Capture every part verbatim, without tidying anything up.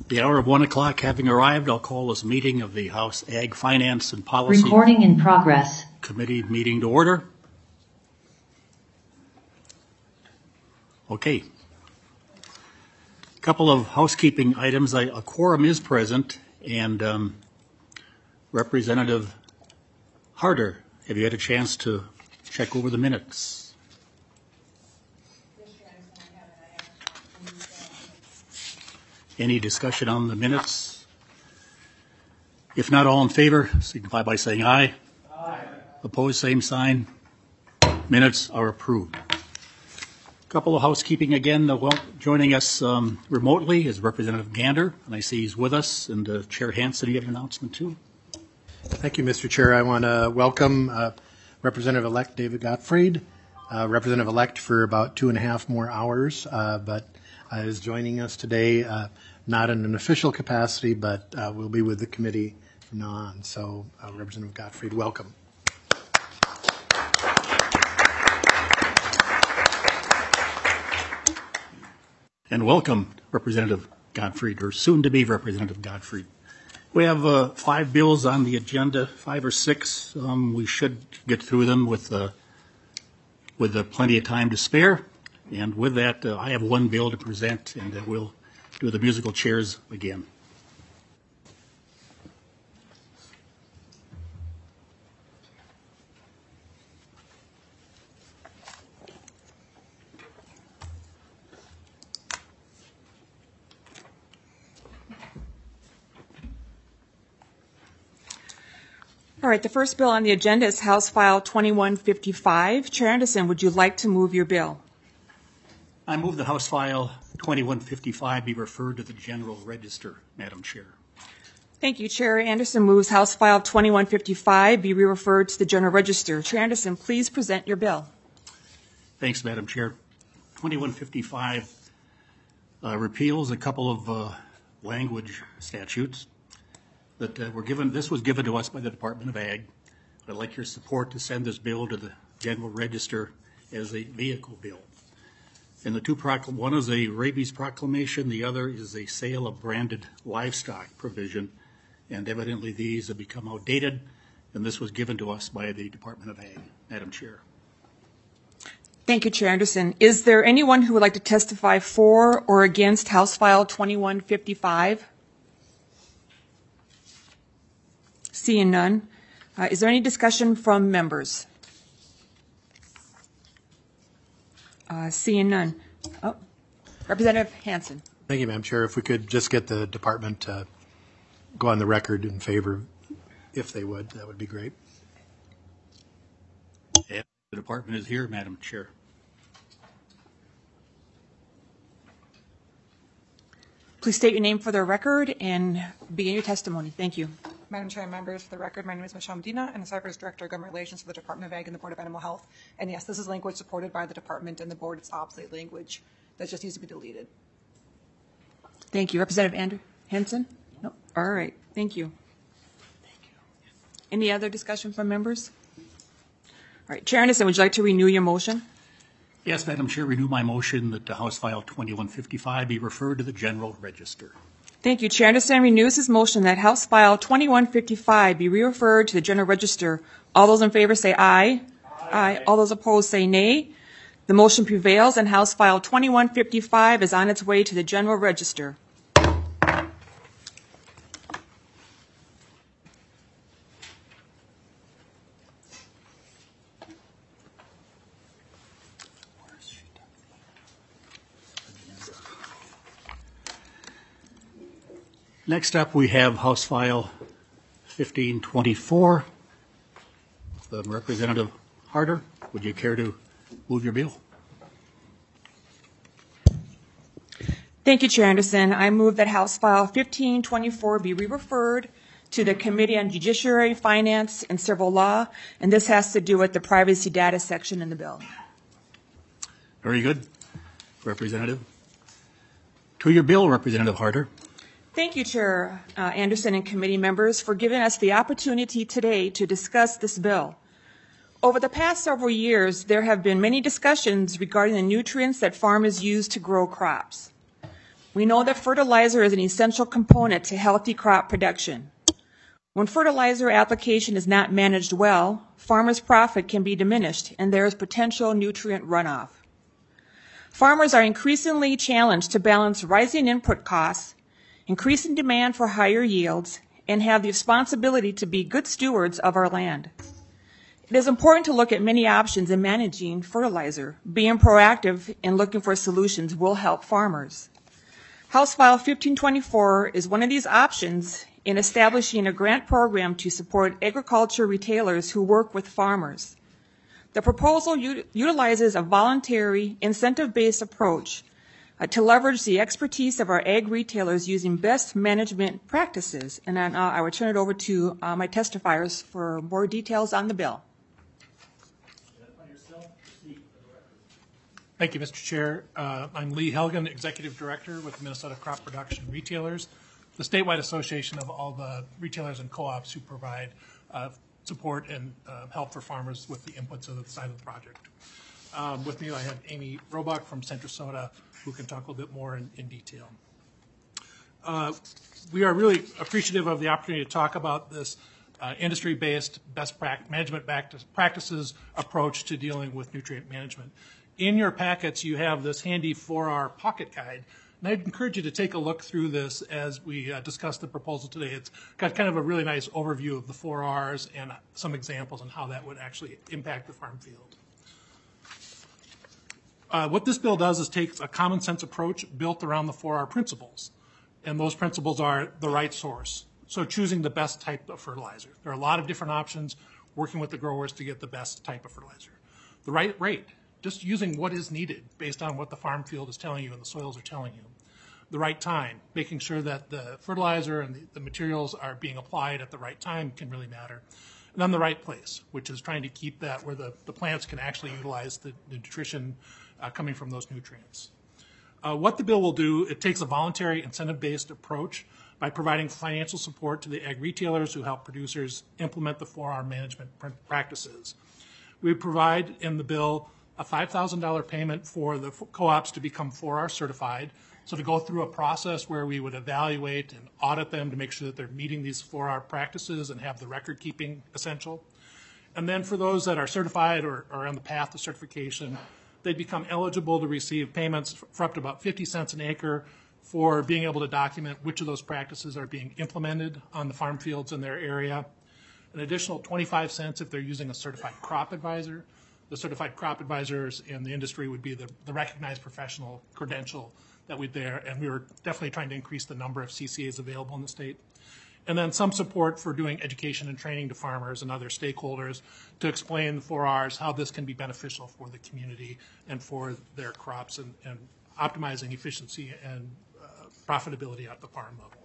The hour of one o'clock having arrived, I'll call this meeting of the House Ag Finance and Policy Recording in progress. Committee meeting to order. Okay. A couple of housekeeping items. I, a quorum is present, and um, Representative Harder, have you had a chance to check over the minutes? Any discussion on the minutes? If not, all in favor, signify by saying aye. Aye. Opposed, same sign. Minutes are approved. A couple of housekeeping again. Well, joining us um, remotely is Representative Gander, and I see he's with us. And uh, Chair Hansen, you have an announcement too? Thank you, Mister Chair. I want to welcome uh, Representative-elect David Gottfried, uh, Representative-elect for about two and a half more hours, uh, but uh, is joining us today, uh, not in an official capacity, but uh, will be with the committee from now on. So, uh, Representative Gottfried, welcome. And welcome, Representative Gottfried, or soon-to-be Representative Gottfried. We have uh, five bills on the agenda, five or six. Um, we should get through them with uh, with uh, plenty of time to spare. And with that, uh, I have one bill to present, and uh, we'll do the musical chairs again. All right, the first bill on the agenda is House File twenty-one fifty-five. Chair Anderson, would you like to move your bill? I move the House File twenty-one fifty-five be referred to the General Register, Madam Chair. Thank you. Chair Anderson moves House File twenty-one fifty-five be referred to the General Register. Chair Anderson, please present your bill. Thanks, Madam Chair. twenty-one fifty-five uh, repeals a couple of uh, language statutes that uh, were given. This was given to us by the Department of Ag. I'd like your support to send this bill to the General Register as a vehicle bill. And the two proclam- one is a rabies proclamation, the other is a sale of branded livestock provision. And evidently these have become outdated, and this was given to us by the Department of Ag. Madam Chair. Thank you, Chair Anderson. Is there anyone who would like to testify for or against House File twenty-one fifty-five? Seeing none. Uh, is there any discussion from members? Uh, seeing none. Oh, Representative Hansen. Thank you, Madam Chair. If we could just get the department to go on the record in favor, if they would, that would be great. And the department is here, Madam Chair. Please state your name for the record and begin your testimony. Thank you. Madam Chair and members, for the record, my name is Michelle Medina, and I serve as Director of Government Relations for the Department of Ag and the Board of Animal Health. And yes, this is language supported by the department and the board. It's obsolete language that just needs to be deleted. Thank you. Representative Andrew Hansen? No. All right. Thank you. Thank you. Any other discussion from members? All right. Chair Anderson, would you like to renew your motion? Yes, Madam Chair, renew my motion that the House File twenty-one fifty-five be referred to the General Register. Thank you. Chair Anderson renews his motion that House File twenty-one fifty-five be re-referred to the General Register. All those in favor say aye. Aye. Aye. All those opposed say nay. The motion prevails, and House File twenty-one fifty-five is on its way to the General Register. Next up, we have House File fifteen twenty-four. The Representative Harder, would you care to move your bill? Thank you, Chair Anderson. I move that House File fifteen twenty-four be re-referred to the Committee on Judiciary, Finance, and Civil Law, and this has to do with the privacy data section in the bill. Very good, Representative. To your bill, Representative Harder. Thank you, Chair uh, Anderson and committee members, for giving us the opportunity today to discuss this bill. Over the past several years, there have been many discussions regarding the nutrients that farmers use to grow crops. We know that fertilizer is an essential component to healthy crop production. When fertilizer application is not managed well, farmers' profit can be diminished and there is potential nutrient runoff. Farmers are increasingly challenged to balance rising input costs, increasing demand for higher yields, and have the responsibility to be good stewards of our land. It is important to look at many options in managing fertilizer. Being proactive and looking for solutions will help farmers. House File fifteen twenty-four is one of these options in establishing a grant program to support agriculture retailers who work with farmers. The proposal u- utilizes a voluntary, incentive-based approach uh, to leverage the expertise of our ag retailers using best management practices. And then uh, I will turn it over to uh, my testifiers for more details on the bill. Thank you, Mister Chair. Uh, I'm Lee Helgen, Executive Director with Minnesota Crop Production Retailers, the statewide association of all the retailers and co-ops who provide uh, support and uh, help for farmers with the inputs of the side of the project. Um, with me, I have Amy Robach from Centrasota, who can talk a little bit more in, in detail. Uh, we are really appreciative of the opportunity to talk about this uh, industry-based best pra- management practices approach to dealing with nutrient management. In your packets, you have this handy four R pocket guide, and I'd encourage you to take a look through this as we uh, discuss the proposal today. It's got kind of a really nice overview of the four R's and some examples on how that would actually impact the farm field. Uh, what this bill does is takes a common sense approach built around the four R principles, and those principles are the right source. So choosing the best type of fertilizer. There are a lot of different options, working with the growers to get the best type of fertilizer. The right rate. Just using what is needed based on what the farm field is telling you and the soils are telling you. The right time, making sure that the fertilizer and the, the materials are being applied at the right time can really matter. And then the right place, which is trying to keep that where the, the plants can actually utilize the, the nutrition uh, coming from those nutrients. Uh, what the bill will do, it takes a voluntary incentive-based approach by providing financial support to the ag retailers who help producers implement the four R management pr- practices. We provide in the bill a five thousand dollars payment for the co-ops to become four R certified. So to go through a process where we would evaluate and audit them to make sure that they're meeting these four R practices and have the record keeping essential. And then for those that are certified or are on the path to certification, they'd become eligible to receive payments for up to about fifty cents an acre for being able to document which of those practices are being implemented on the farm fields in their area. An additional twenty-five cents if they're using a certified crop advisor. The certified crop advisors in the industry would be the, the recognized professional credential that we'd there, and we were definitely trying to increase the number of C C As available in the state. And then some support for doing education and training to farmers and other stakeholders to explain the four R's, how this can be beneficial for the community and for their crops and, and optimizing efficiency and uh, profitability at the farm level.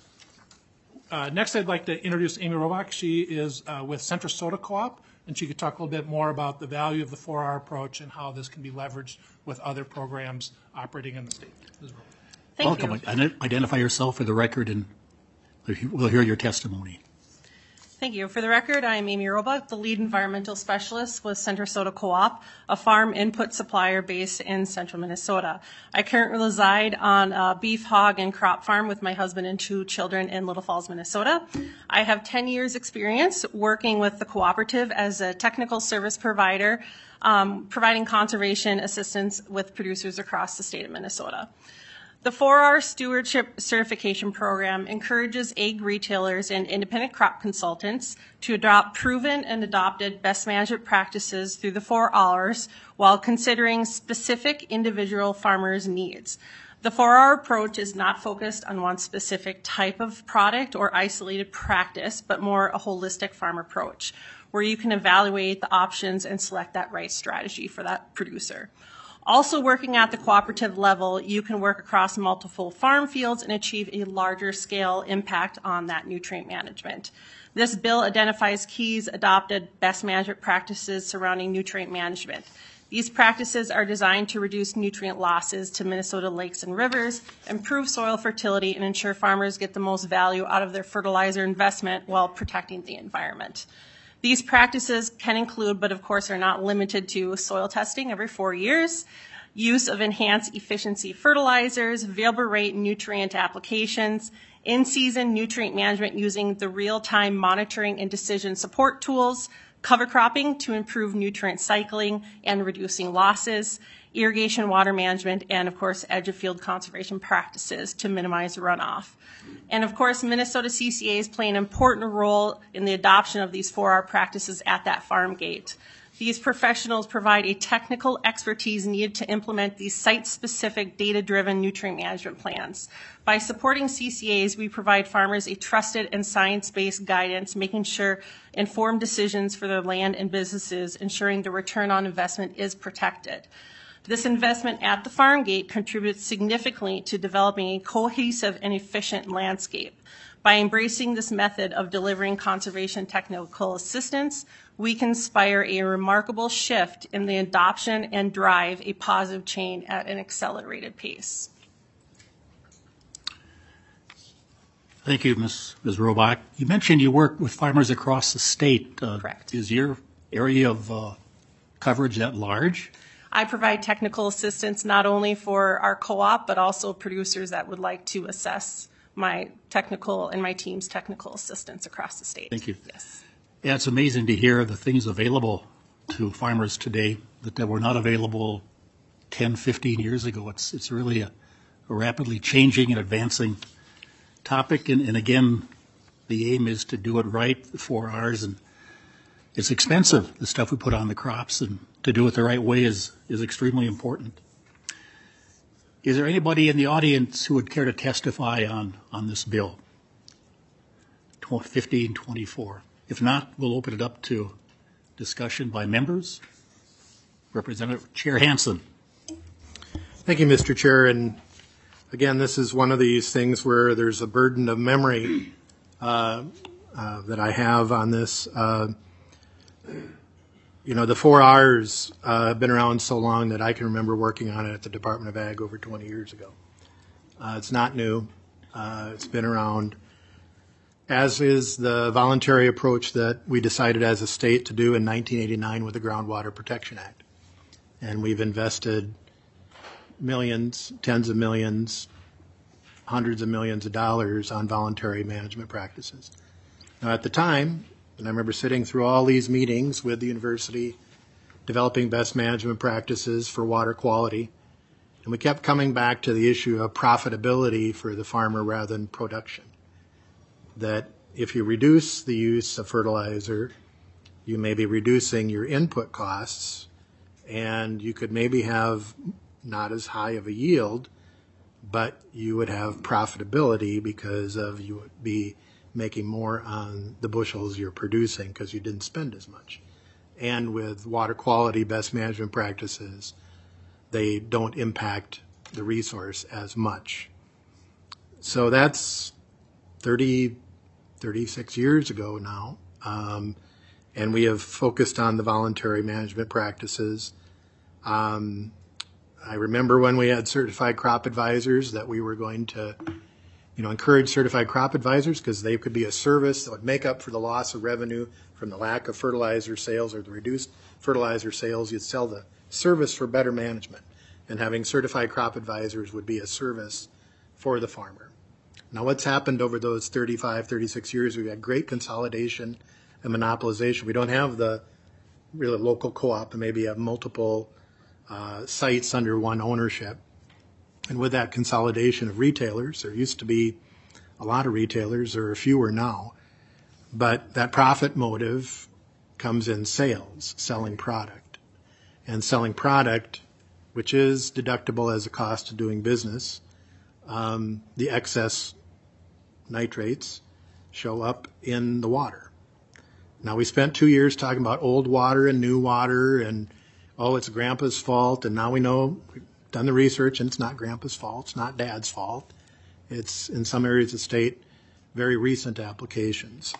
Uh, next, I'd like to introduce Amy Robach. She is uh, with Centrasota Co-op, and she could talk a little bit more about the value of the four R approach and how this can be leveraged with other programs operating in the state. Thank Welcome. you. Ident- Identify yourself for the record, and we'll hear your testimony. Thank you. For the record, I am Amy Roebuck, the lead environmental specialist with Centrasota Co-op, a farm input supplier based in central Minnesota. I currently reside on a beef, hog, and crop farm with my husband and two children in Little Falls, Minnesota. I have ten years experience working with the cooperative as a technical service provider, um, providing conservation assistance with producers across the state of Minnesota. The four R Stewardship Certification Program encourages ag retailers and independent crop consultants to adopt proven and adopted best management practices through the four R's while considering specific individual farmers' needs. The four R approach is not focused on one specific type of product or isolated practice, but more a holistic farm approach, where you can evaluate the options and select that right strategy for that producer. Also working at the cooperative level, you can work across multiple farm fields and achieve a larger scale impact on that nutrient management. This bill identifies keys adopted best management practices surrounding nutrient management. These practices are designed to reduce nutrient losses to Minnesota lakes and rivers, improve soil fertility, and ensure farmers get the most value out of their fertilizer investment while protecting the environment. These practices can include, but of course are not limited to, soil testing every four years, use of enhanced efficiency fertilizers, variable rate nutrient applications, in-season nutrient management using the real-time monitoring and decision support tools, cover cropping to improve nutrient cycling and reducing losses, irrigation water management, and of course edge of field conservation practices to minimize runoff. And of course, Minnesota C C As play an important role in the adoption of these four R practices at that farm gate. These professionals provide a technical expertise needed to implement these site-specific, data-driven nutrient management plans. By supporting C C As, we provide farmers a trusted and science-based guidance, making sure informed decisions for their land and businesses, ensuring the return on investment is protected. This investment at the farm gate contributes significantly to developing a cohesive and efficient landscape. By embracing this method of delivering conservation technical assistance, we can inspire a remarkable shift in the adoption and drive a positive change at an accelerated pace. Thank you, Miz Miz Robach. You mentioned you work with farmers across the state. Uh, Correct. Is your area of uh, coverage that large? I provide technical assistance not only for our co-op, but also producers that would like to assess my technical and my team's technical assistance across the state. Thank you. Yes. Yeah, it's amazing to hear the things available to farmers today that, that were not available ten, fifteen years ago. It's it's really a, a rapidly changing and advancing topic. And, and again, the aim is to do it right, the four R's. And it's expensive, the stuff we put on the crops, and to do it the right way is, is extremely important. Is there anybody in the audience who would care to testify on, on this bill? fifteen twenty-four. If not, we'll open it up to discussion by members. Representative Chair Hansen. Thank you, Mister Chair. And again, this is one of these things where there's a burden of memory uh, uh, that I have on this. Uh, you know, the four R's uh, have been around so long that I can remember working on it at the Department of Ag over twenty years ago. Uh, it's not new. Uh, it's been around, as is the voluntary approach that we decided as a state to do in nineteen eighty-nine with the Groundwater Protection Act. And we've invested millions, tens of millions, hundreds of millions of dollars on voluntary management practices. Now, at the time, and I remember sitting through all these meetings with the university, developing best management practices for water quality, and we kept coming back to the issue of profitability for the farmer rather than production. That if you reduce the use of fertilizer, you may be reducing your input costs, and you could maybe have not as high of a yield, but you would have profitability because of you would be making more on the bushels you're producing because you didn't spend as much. And with water quality best management practices, they don't impact the resource as much. So that's thirty, thirty-six years ago now. Um, and we have focused on the voluntary management practices. Um, I remember when we had certified crop advisors that we were going to, you know, encourage certified crop advisors because they could be a service that would make up for the loss of revenue from the lack of fertilizer sales or the reduced fertilizer sales. You'd sell the service for better management, and having certified crop advisors would be a service for the farmer. Now, what's happened over those thirty-five, thirty-six years, we've had great consolidation and monopolization. We don't have the really local co-op and maybe have multiple uh, sites under one ownership. And with that consolidation of retailers, there used to be a lot of retailers, there are fewer now, but that profit motive comes in sales, selling product. And selling product, which is deductible as a cost of doing business, um, the excess nitrates show up in the water. Now, we spent two years talking about old water and new water and, oh, it's grandpa's fault, and now we know, we've done the research, and it's not grandpa's fault, it's not dad's fault. It's, in some areas of the state, very recent applications.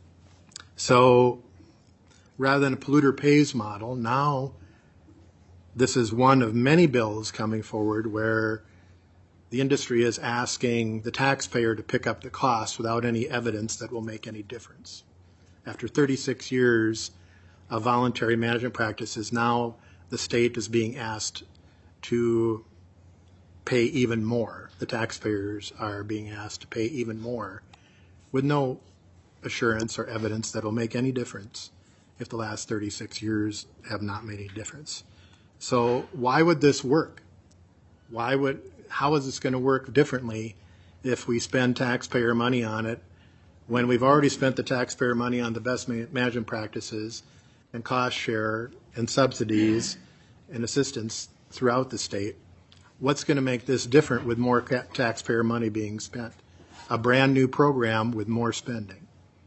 So rather than a polluter pays model, now this is one of many bills coming forward where the industry is asking the taxpayer to pick up the cost without any evidence that will make any difference. After thirty-six years of voluntary management practices, now the state is being asked to pay even more. The taxpayers are being asked to pay even more with no assurance or evidence that will make any difference if the last thirty-six years have not made any difference. So why would this work? Why would, how is this going to work differently if we spend taxpayer money on it when we've already spent the taxpayer money on the best ma- management practices and cost share and subsidies and assistance throughout the state? What's going to make this different with more ca- taxpayer money being spent? A brand new program with more spending.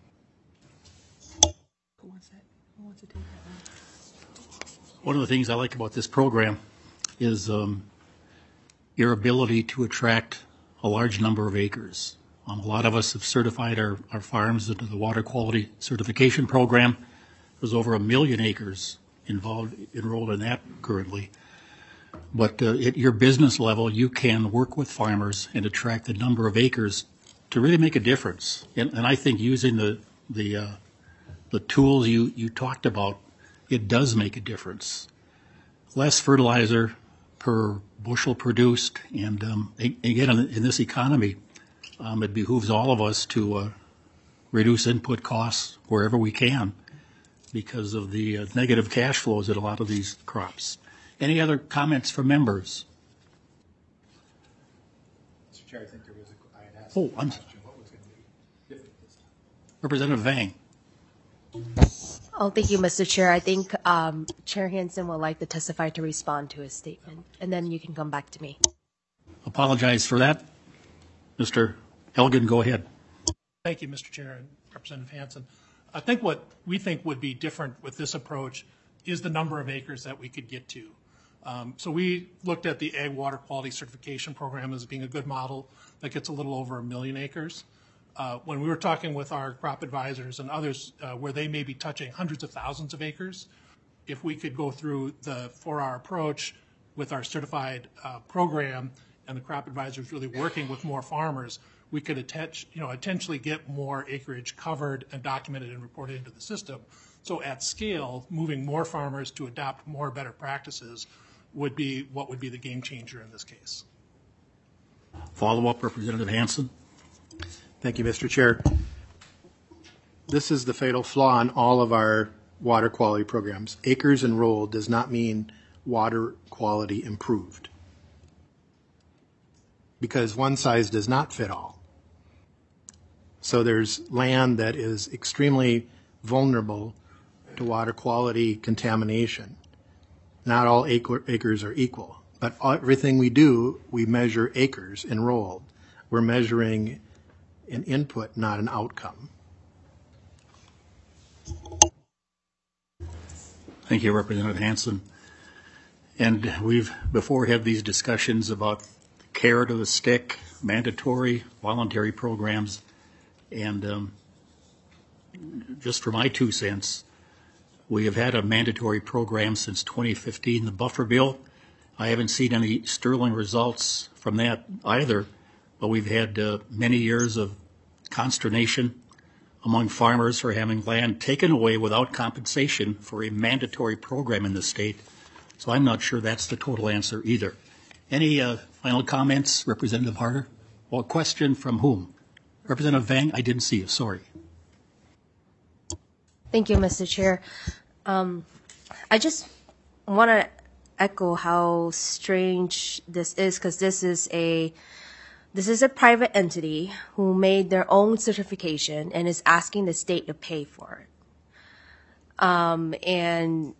One of the things I like about this program is um, your ability to attract a large number of acres. Um, a lot of us have certified our, our farms into the water quality certification program. There's over a million acres involved, enrolled in that currently. But uh, at your business level, you can work with farmers and attract the number of acres to really make a difference. And, and I think using the the uh, the tools you, you talked about, it does make a difference. Less fertilizer per bushel produced, and um, again, in, in this economy, um, it behooves all of us to uh, reduce input costs wherever we can because of the uh, negative cash flows at a lot of these crops. Any other comments from members? Mister Chair, I think there was a, I had asked Oh, I'm, what was going to be different this time. Representative Vang. Oh, thank you, Mister Chair. I think um, Chair Hansen would like to testify to respond to his statement, and then you can come back to me. Apologize for that. Mister Elgin, go ahead. Thank you, Mister Chair and Representative Hansen. I think what we think would be different with this approach is the number of acres that we could get to. Um, so we looked at the Ag Water Quality Certification Program as being a good model that gets a little over a million acres. Uh, when we were talking with our crop advisors and others uh, where they may be touching hundreds of thousands of acres, if we could go through the four-hour approach with our certified uh, program and the crop advisors really working with more farmers, we could attach, you know, potentially get more acreage covered and documented and reported into the system. So at scale, moving more farmers to adopt more better practices would be what would be the game changer in this case. Follow-up, Representative Hansen. Thank you, Mister Chair. This is the fatal flaw in all of our water quality programs. Acres enrolled does not mean water quality improved, because one size does not fit all. So there's land that is extremely vulnerable to water quality contamination. Not all acre, acres are equal, but everything we do, we measure acres enrolled. We're measuring an input, not an outcome. Thank you, Representative Hansen. And we've before had these discussions about carrot or the stick, mandatory, voluntary programs. And um, just for my two cents, we have had a mandatory program since twenty fifteen, the buffer bill. I haven't seen any sterling results from that either, but we've had uh, many years of consternation among farmers for having land taken away without compensation for a mandatory program in the state. So I'm not sure that's the total answer either. Any uh, final comments, Representative Harder? Well, a question from whom? Representative Vang, I didn't see you, sorry. Thank you, Mister Chair. Um, I just want to echo how strange this is, because this is a This is a private entity who made their own certification and is asking the state to pay for it. Um, and,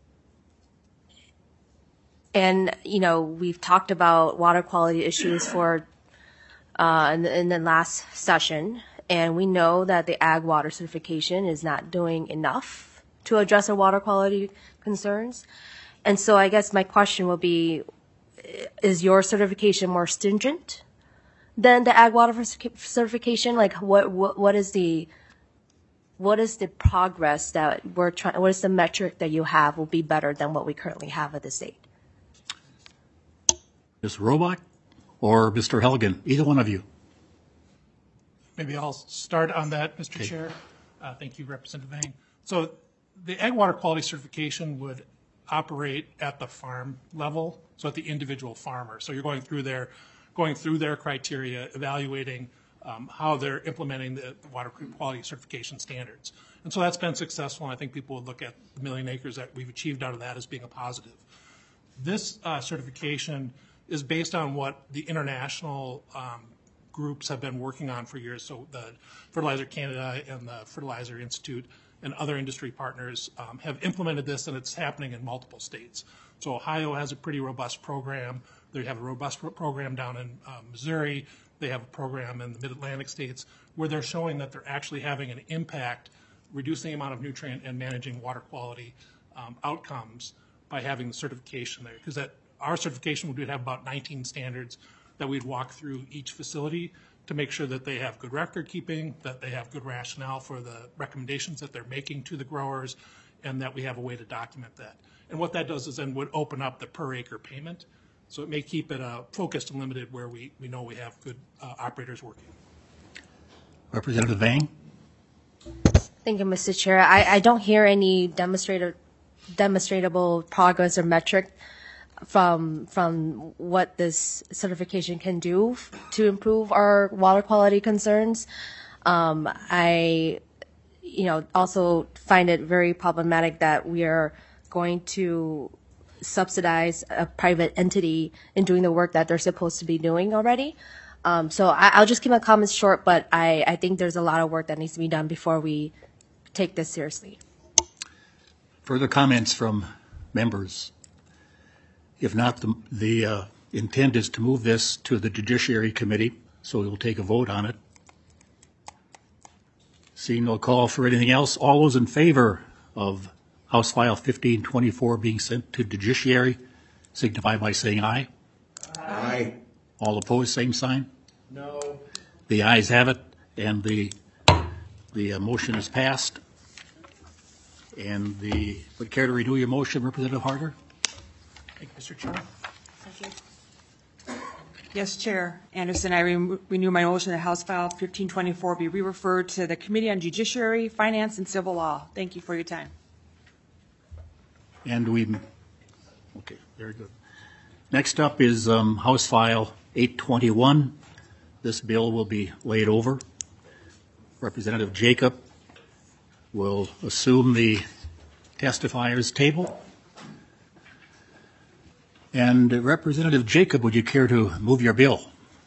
and, you know, we've talked about water quality issues for, uh, in the, in the last session, and we know that the ag water certification is not doing enough to address our water quality concerns. And so I guess my question will be, is your certification more stringent than the ag water certification? Like, what, what, what is the, what is the progress that we're trying, what is the metric that you have will be better than what we currently have at the state? Miz Robach or Mister Helgen, either one of you. Maybe I'll start on that, Mister Okay. Chair. Uh, thank you, Representative Vang. So the ag water quality certification would operate at the farm level. so at the individual farmer. So you're going through their, going through their criteria, evaluating um, how they're implementing the water quality certification standards. And so that's been successful, and I think people would look at the million acres that we've achieved out of that as being a positive. This uh, certification is based on what the international um, groups have been working on for years. So the Fertilizer Canada and the Fertilizer Institute and other industry partners um, have implemented this, and it's happening in multiple states. So Ohio has a pretty robust program. They have a robust pro- program down in uh, Missouri. They have a program in the Mid-Atlantic states where they're showing that they're actually having an impact, reducing the amount of nutrient and managing water quality um, outcomes by having the certification there. Because that our certification would have about nineteen standards that we'd walk through each facility to make sure that they have good record keeping, that they have good rationale for the recommendations that they're making to the growers, and that we have a way to document that. And what that does is then would open up the per acre payment. So it may keep it uh, focused and limited where we, we know we have good uh, operators working. Representative Vang? Thank you, Mister Chair. I, I don't hear any demonstrative, demonstrable progress or metric from from what this certification can do to improve our water quality concerns. Um, I, you know, also find it very problematic that we are going to subsidize a private entity in doing the work that they're supposed to be doing already. Um, so I, I'll just keep my comments short, but I, I think there's a lot of work that needs to be done before we take this seriously. Further comments from members? If not, the, the uh, intent is to move this to the Judiciary Committee, so we will take a vote on it. Seeing no call for anything else, all those in favor of House File fifteen twenty-four being sent to Judiciary signify by saying aye. Aye. All opposed, same sign. No. The ayes have it, and the the uh, motion is passed. And the would care to renew your motion, Representative Harder? Thank you, Mister Chair. Thank you. Yes, Chair Anderson, I re- renew my motion that House File fifteen twenty-four be re-referred to the Committee on Judiciary, Finance, and Civil Law. Thank you for your time. And we, okay, very good. Next up is um, House File eight twenty-one. This bill will be laid over. Representative Jacob will assume the testifier's table. And uh, Representative Jacob, would you care to move your bill?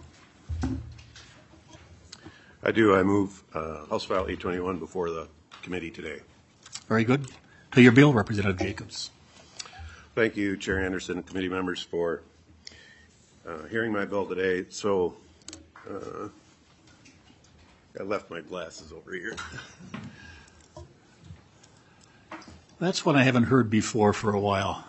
I do. I move uh, House File eight twenty-one before the committee today. Very good. To your bill, Representative Jacobs. Thank you, Chair Anderson and committee members, for uh, hearing my bill today. So uh, I left my glasses over here. That's one I haven't heard before for a while.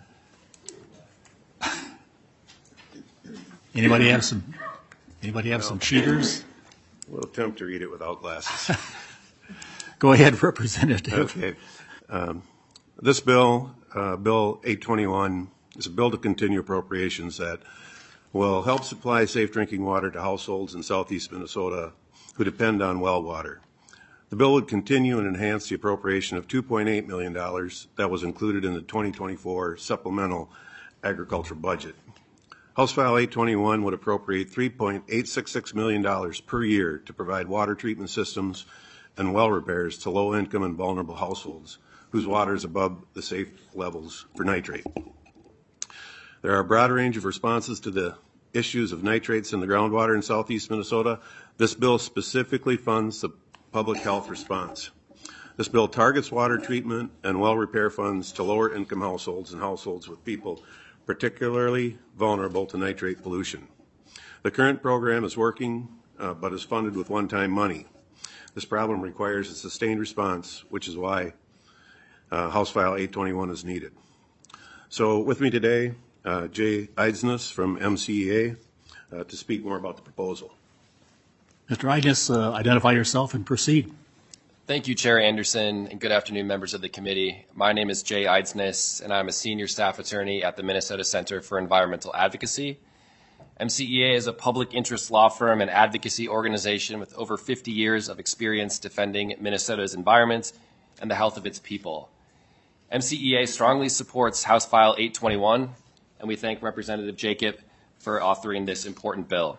Anybody have some? Anybody have some cheaters? We'll attempt to read it without glasses. Go ahead, Representative. Okay. Um, this bill, uh, Bill eight twenty-one, is a bill to continue appropriations that will help supply safe drinking water to households in southeast Minnesota who depend on well water. The bill would continue and enhance the appropriation of two point eight million dollars that was included in the twenty twenty-four supplemental agriculture budget. House File eight twenty-one would appropriate three point eight six six million dollars per year to provide water treatment systems and well repairs to low-income and vulnerable households whose water is above the safe levels for nitrate. There are a broad range of responses to the issues of nitrates in the groundwater in southeast Minnesota. This bill specifically funds the public health response. This bill targets water treatment and well repair funds to lower income households and households with people particularly vulnerable to nitrate pollution. The current program is working, uh, but is funded with one-time money. This problem requires a sustained response, which is why uh, House File eight twenty-one is needed. So with me today, uh, Jay Eidsness from M C E A uh, to speak more about the proposal. Mister Eidsness, uh, identify yourself and proceed. Thank you, Chair Anderson, and good afternoon, members of the committee. My name is Jay Eidsness, and I'm a senior staff attorney at the Minnesota Center for Environmental Advocacy. M C E A is a public interest law firm and advocacy organization with over fifty years of experience defending Minnesota's environment and the health of its people. M C E A strongly supports House File eight twenty-one and we thank Representative Jacob for authoring this important bill.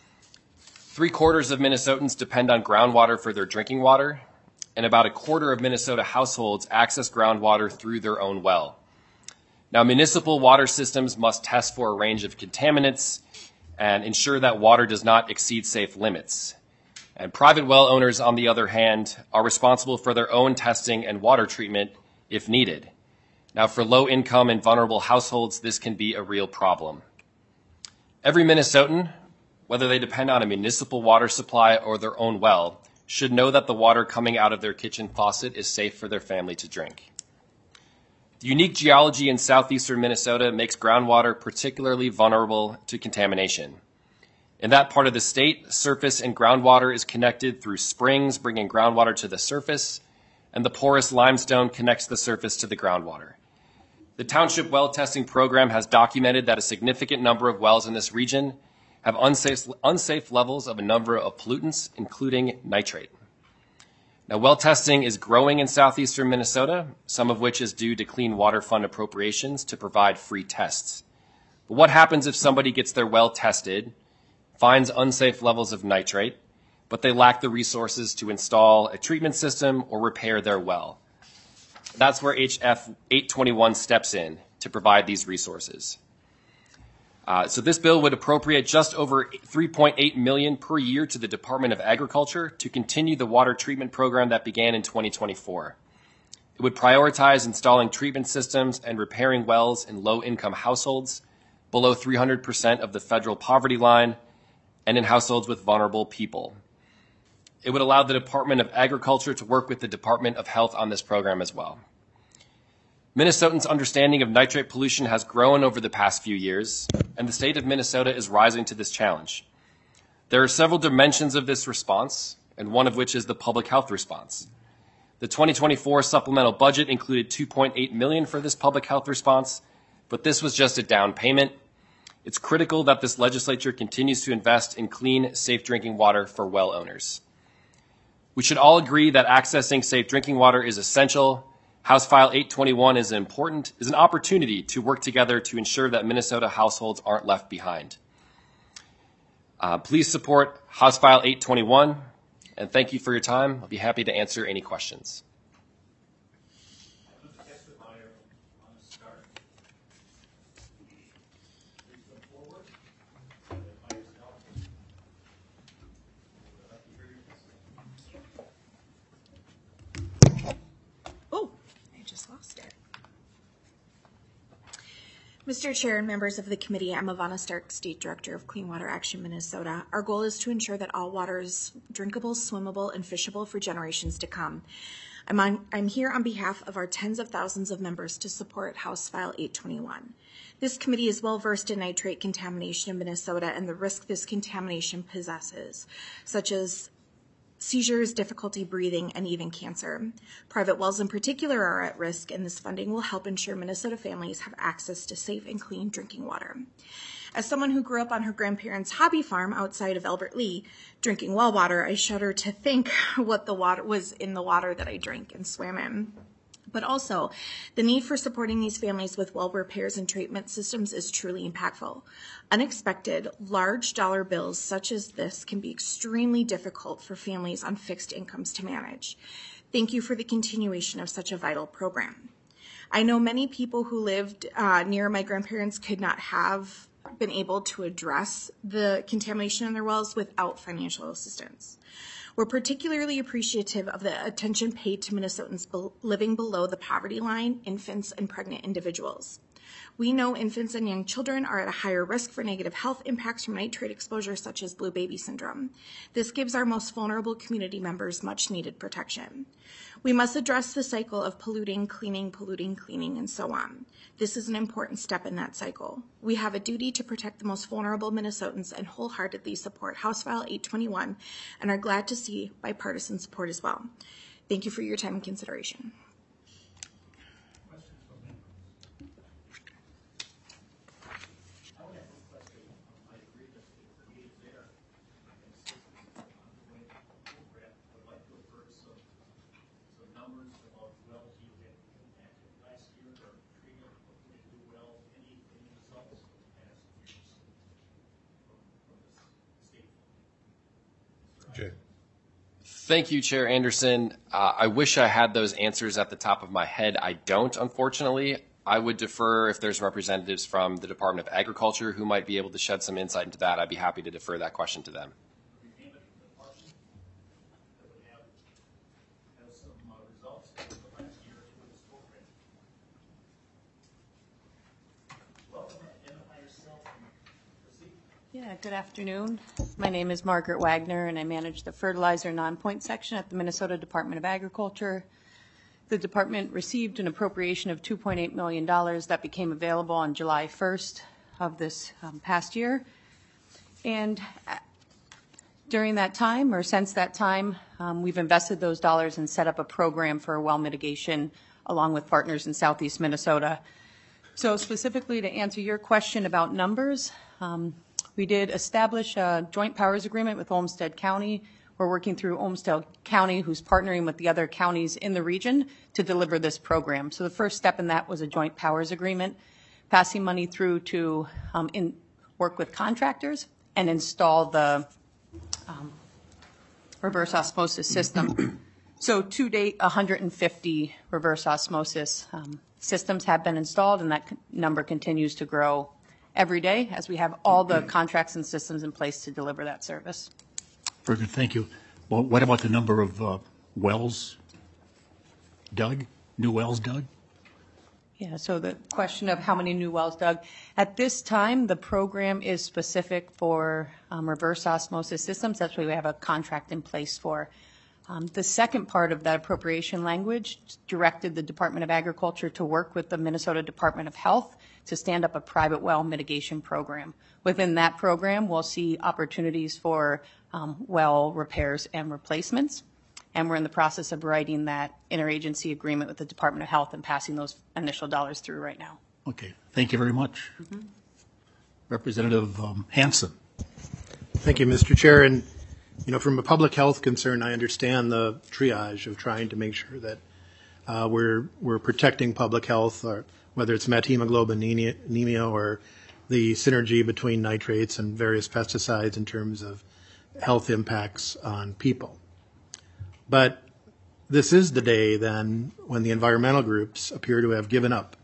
Three quarters of Minnesotans depend on groundwater for their drinking water, and about a quarter of Minnesota households access groundwater through their own well. Now, municipal water systems must test for a range of contaminants and ensure that water does not exceed safe limits. And private well owners, on the other hand, are responsible for their own testing and water treatment if needed. Now, for low-income and vulnerable households, this can be a real problem. Every Minnesotan, whether they depend on a municipal water supply or their own well, should know that the water coming out of their kitchen faucet is safe for their family to drink. The unique geology in southeastern Minnesota makes groundwater particularly vulnerable to contamination. In that part of the state, surface and groundwater is connected through springs, bringing groundwater to the surface, and the porous limestone connects the surface to the groundwater. The Township Well Testing Program has documented that a significant number of wells in this region have unsafe, unsafe levels of a number of pollutants, including nitrate. Now, well testing is growing in southeastern Minnesota, some of which is due to Clean Water Fund appropriations to provide free tests. But what happens if somebody gets their well tested, finds unsafe levels of nitrate, but they lack the resources to install a treatment system or repair their well? That's where H F eight twenty-one steps in to provide these resources. Uh, so this bill would appropriate just over three point eight million dollars per year to the Department of Agriculture to continue the water treatment program that began in twenty twenty-four. It would prioritize installing treatment systems and repairing wells in low-income households below three hundred percent of the federal poverty line and in households with vulnerable people. It would allow the Department of Agriculture to work with the Department of Health on this program as well. Minnesotans' understanding of nitrate pollution has grown over the past few years, and the state of Minnesota is rising to this challenge. There are several dimensions of this response, and one of which is the public health response. The twenty twenty-four supplemental budget included two point eight million dollars for this public health response, but this was just a down payment. It's critical that this legislature continues to invest in clean, safe drinking water for well owners. We should all agree that accessing safe drinking water is essential. House File eight twenty-one is important, is an opportunity to work together to ensure that Minnesota households aren't left behind. Uh, please support House File eight twenty-one, and thank you for your time. I'll be happy to answer any questions. Mister Chair and members of the committee, I'm Ivana Stark, State Director of Clean Water Action Minnesota. Our goal is to ensure that all water is drinkable, swimmable, and fishable for generations to come. I'm, on, I'm here on behalf of our tens of thousands of members to support House File eight twenty-one. This committee is well versed in nitrate contamination in Minnesota and the risk this contamination possesses, such as seizures, difficulty breathing, and even cancer. Private wells in particular are at risk, and this funding will help ensure Minnesota families have access to safe and clean drinking water. As someone who grew up on her grandparents' hobby farm outside of Albert Lea, drinking well water, I shudder to think what the water was in the water that I drank and swam in. But also, the need for supporting these families with well repairs and treatment systems is truly impactful. Unexpected, large dollar bills such as this can be extremely difficult for families on fixed incomes to manage. Thank you for the continuation of such a vital program. I know many people who lived uh, near my grandparents could not have been able to address the contamination in their wells without financial assistance. We're particularly appreciative of the attention paid to Minnesotans be- living below the poverty line, infants, and pregnant individuals. We know infants and young children are at a higher risk for negative health impacts from nitrate exposure, such as blue baby syndrome. This gives our most vulnerable community members much needed protection. We must address the cycle of polluting, cleaning, polluting, cleaning, and so on. This is an important step in that cycle. We have a duty to protect the most vulnerable Minnesotans and wholeheartedly support House File eight twenty-one and are glad to see bipartisan support as well. Thank you for your time and consideration. Thank you, Chair Anderson. Uh, I wish I had those answers at the top of my head. I don't, unfortunately. I would defer if there's representatives from the Department of Agriculture who might be able to shed some insight into that. I'd be happy to defer that question to them. Yeah, good afternoon. My name is Margaret Wagner, and I manage the fertilizer non-point section at the Minnesota Department of Agriculture. The department received an appropriation of two point eight million dollars that became available on July first of this um, past year. And during that time, or since that time, um, we've invested those dollars and set up a program for well mitigation along with partners in southeast Minnesota. So specifically to answer your question about numbers, um, we did establish a joint powers agreement with Olmsted County. We're working through Olmsted County, who's partnering with the other counties in the region to deliver this program. So the first step in that was a joint powers agreement, passing money through to um, in, work with contractors and install the um, reverse osmosis system. So to date, one hundred fifty reverse osmosis um, systems have been installed, and that c- number continues to grow every day as we have all the contracts and systems in place to deliver that service. Very good, thank you. Well, what about the number of uh, wells dug, new wells dug? Yeah, so the question of how many new wells dug. At this time, the program is specific for um, reverse osmosis systems. That's why we have a contract in place for. Um, the second part of that appropriation language directed the Department of Agriculture to work with the Minnesota Department of Health to stand up a private well mitigation program. Within that program, we'll see opportunities for um, well repairs and replacements. And we're in the process of writing that interagency agreement with the Department of Health and passing those initial dollars through right now. Okay, thank you very much. Mm-hmm. Representative um, Hansen. Thank you, Mister Chair. And, you know, from a public health concern, I understand the triage of trying to make sure that uh, we're we're protecting public health, or whether it's methemoglobinemia or the synergy between nitrates and various pesticides in terms of health impacts on people. But this is the day then when the environmental groups appear to have given up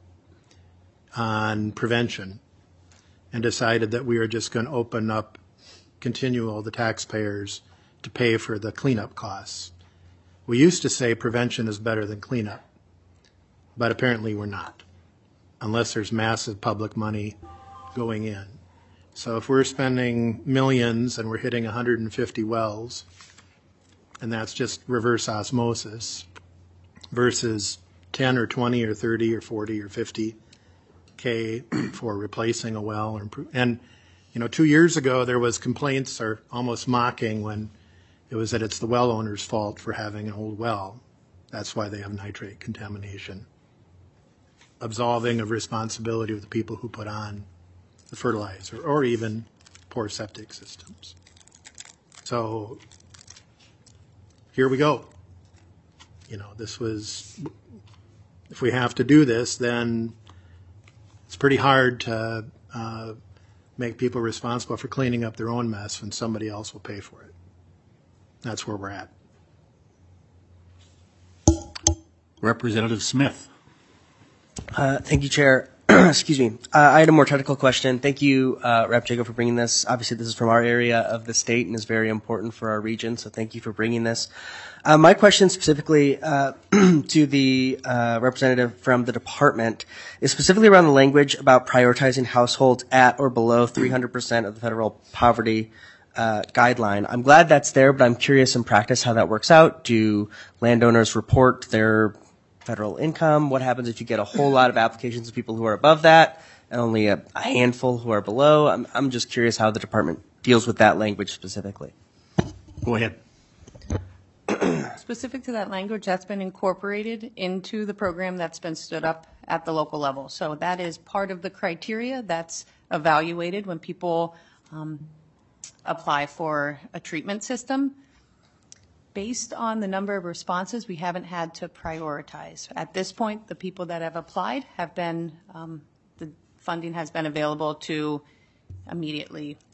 on prevention and decided that we are just going to open up continual the taxpayers to pay for the cleanup costs. We used to say prevention is better than cleanup, but apparently we're not, unless there's massive public money going in. So if we're spending millions and we're hitting one hundred fifty wells, and that's just reverse osmosis, versus ten or twenty or thirty or forty or fifty K for replacing a well. Or improve. And, you know, two years ago there was complaints, or almost mocking, when it was that it's the well owner's fault for having an old well. That's why they have nitrate contamination. Absolving of responsibility of the people who put on the fertilizer, or even poor septic systems. So here we go. You know, this was, if we have to do this, then it's pretty hard to uh, make people responsible for cleaning up their own mess when somebody else will pay for it. That's where we're at. Representative Smith. Uh, thank you, Chair. Excuse me. Uh, I had a more technical question. Thank you, uh, Rep Jacob, for bringing this. Obviously, this is from our area of the state and is very important for our region, so thank you for bringing this. Uh, my question specifically uh, to the uh, representative from the department is specifically around the language about prioritizing households at or below three hundred percent of the federal poverty uh, guideline. I'm glad that's there, but I'm curious in practice how that works out. Do landowners report their federal income? What happens if you get a whole lot of applications of people who are above that and only a, a handful who are below? I'm, I'm just curious how the department deals with that language specifically. Go ahead. Specific to that language, that's been incorporated into the program that's been stood up at the local level. So that is part of the criteria that's evaluated when people um, apply for a treatment system. Based on the number of responses, we haven't had to prioritize. At this point, the people that have applied have been, um, the funding has been available to immediately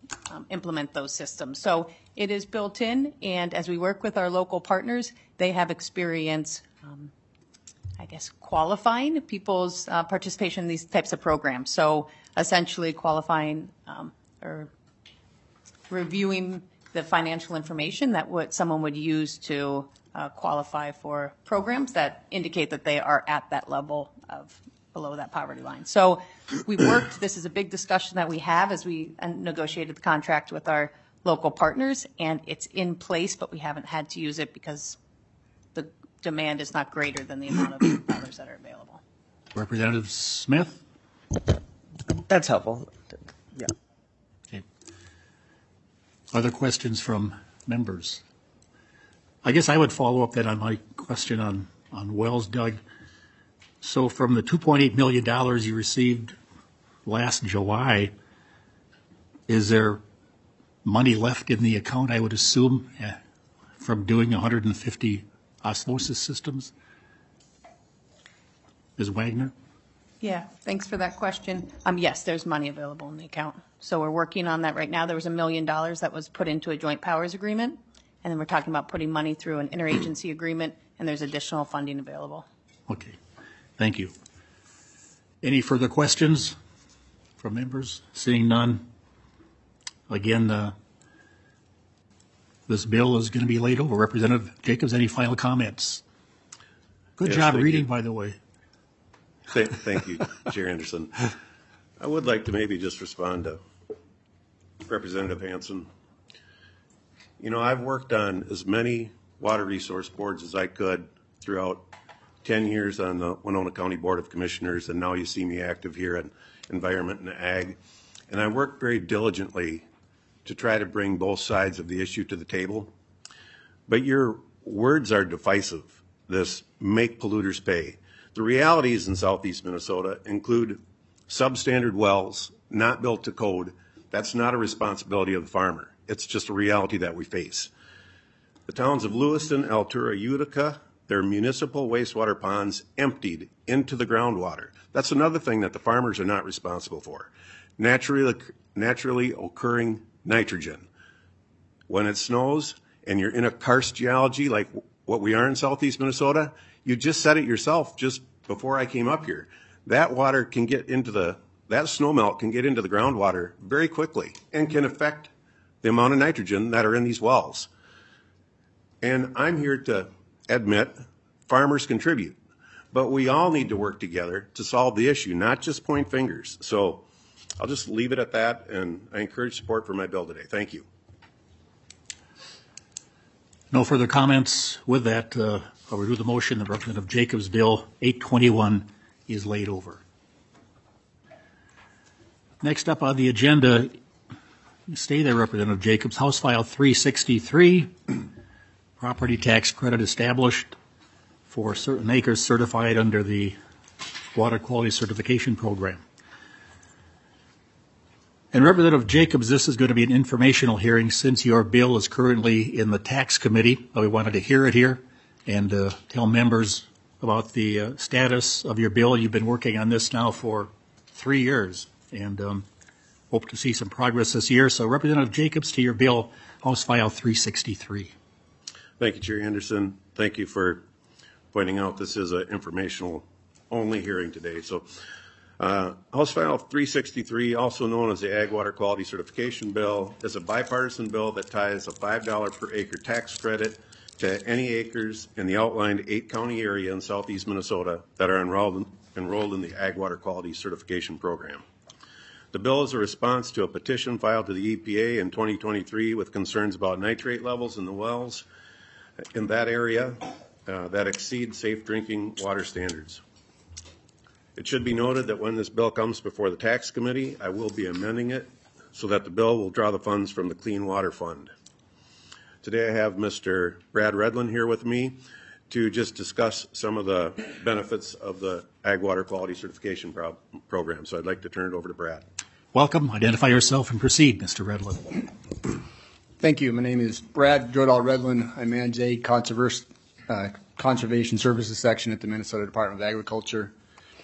um, implement those systems. So it is built in, and as we work with our local partners, they have experience, um, I guess, qualifying people's uh, participation in these types of programs. So essentially qualifying um, or reviewing the financial information that would, someone would use to uh, qualify for programs that indicate that they are at that level of below that poverty line. So we worked, this is a big discussion that we have as we negotiated the contract with our local partners, and it's in place, but we haven't had to use it because the demand is not greater than the amount of dollars that are available. Representative Smith? That's helpful. Yeah. Okay. Other questions from members? I guess I would follow up then on my question on, on wells dug. So from the two point eight million dollars you received last July, is there money left in the account, I would assume, eh, from doing one hundred fifty osmosis systems? Miz Wagner? Yeah, thanks for that question. Um, yes, there's money available in the account. So we're working on that right now. There was a million dollars that was put into a joint powers agreement, and then we're talking about putting money through an interagency agreement, and there's additional funding available. Okay, thank you. Any further questions from members? Seeing none. Again, uh, this bill is going to be laid over. Representative Jacobs, any final comments? Good Yes, job thank reading, you. by the way. Th- Thank you, Chair Anderson. I would like to maybe just respond to Representative Hansen. You know, I've worked on as many water resource boards as I could throughout ten years on the Winona County Board of Commissioners, and now you see me active here in Environment and Ag. And I worked very diligently to try to bring both sides of the issue to the table. But your words are divisive, this make polluters pay. The realities in southeast Minnesota include substandard wells not built to code. That's not a responsibility of the farmer. It's just a reality that we face. The towns of Lewiston, Altura, Utica, their municipal wastewater ponds emptied into the groundwater. That's another thing that the farmers are not responsible for. Naturally, naturally occurring nitrogen. When it snows and you're in a karst geology like what we are in southeast Minnesota, you just said it yourself just before I came up here. That water can get into the, that snowmelt can get into the groundwater very quickly and can affect the amount of nitrogen that are in these wells. And I'm here to admit farmers contribute, but we all need to work together to solve the issue, not just point fingers. So I'll just leave it at that, and I encourage support for my bill today. Thank you. No further comments. With that, uh, I'll renew the motion that Representative Jacobs' Bill eight twenty-one is laid over. Next up on the agenda, stay there, Representative Jacobs, House File three sixty-three, property tax credit established for certain acres certified under the Water Quality Certification Program. And Representative Jacobs, this is going to be an informational hearing since your bill is currently in the tax committee. We wanted to hear it here and uh, tell members about the uh, status of your bill. You've been working on this now for three years and um, hope to see some progress this year. So Representative Jacobs, to your bill, House File three sixty-three. Thank you, Chair Anderson. Thank you for pointing out this is an informational only hearing today. So uh, House File three sixty-three, also known as the Ag Water Quality Certification Bill, is a bipartisan bill that ties a five dollars per acre tax credit to any acres in the outlined eight county area in southeast Minnesota that are enrolled in, enrolled in the Ag Water Quality Certification Program. The bill is a response to a petition filed to the E P A in twenty twenty-three with concerns about nitrate levels in the wells in that area uh, that exceed safe drinking water standards. It should be noted that when this bill comes before the tax committee, I will be amending it so that the bill will draw the funds from the Clean Water Fund. Today I have Mister Brad Redlin here with me to just discuss some of the benefits of the Ag Water Quality Certification pro program. So I'd like to turn it over to Brad. Welcome. Identify yourself and proceed, Mister Redlin. Thank you. My name is Brad Jordahl Redlin. I manage a conservation, uh, conservation services section at the Minnesota Department of Agriculture.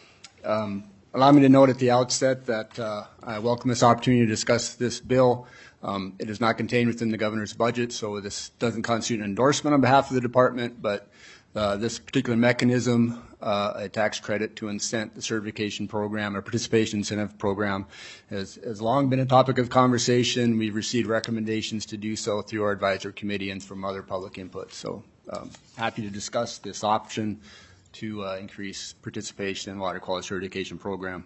Um, allow me to note at the outset that uh, I welcome this opportunity to discuss this bill. Um, it is not contained within the governor's budget, so this doesn't constitute an endorsement on behalf of the department, but uh, this particular mechanism, uh, a tax credit to incent the certification program or participation incentive program, has, has long been a topic of conversation. We've received recommendations to do so through our advisory committee and from other public input. So um, happy to discuss this option to uh, increase participation in the water quality certification program.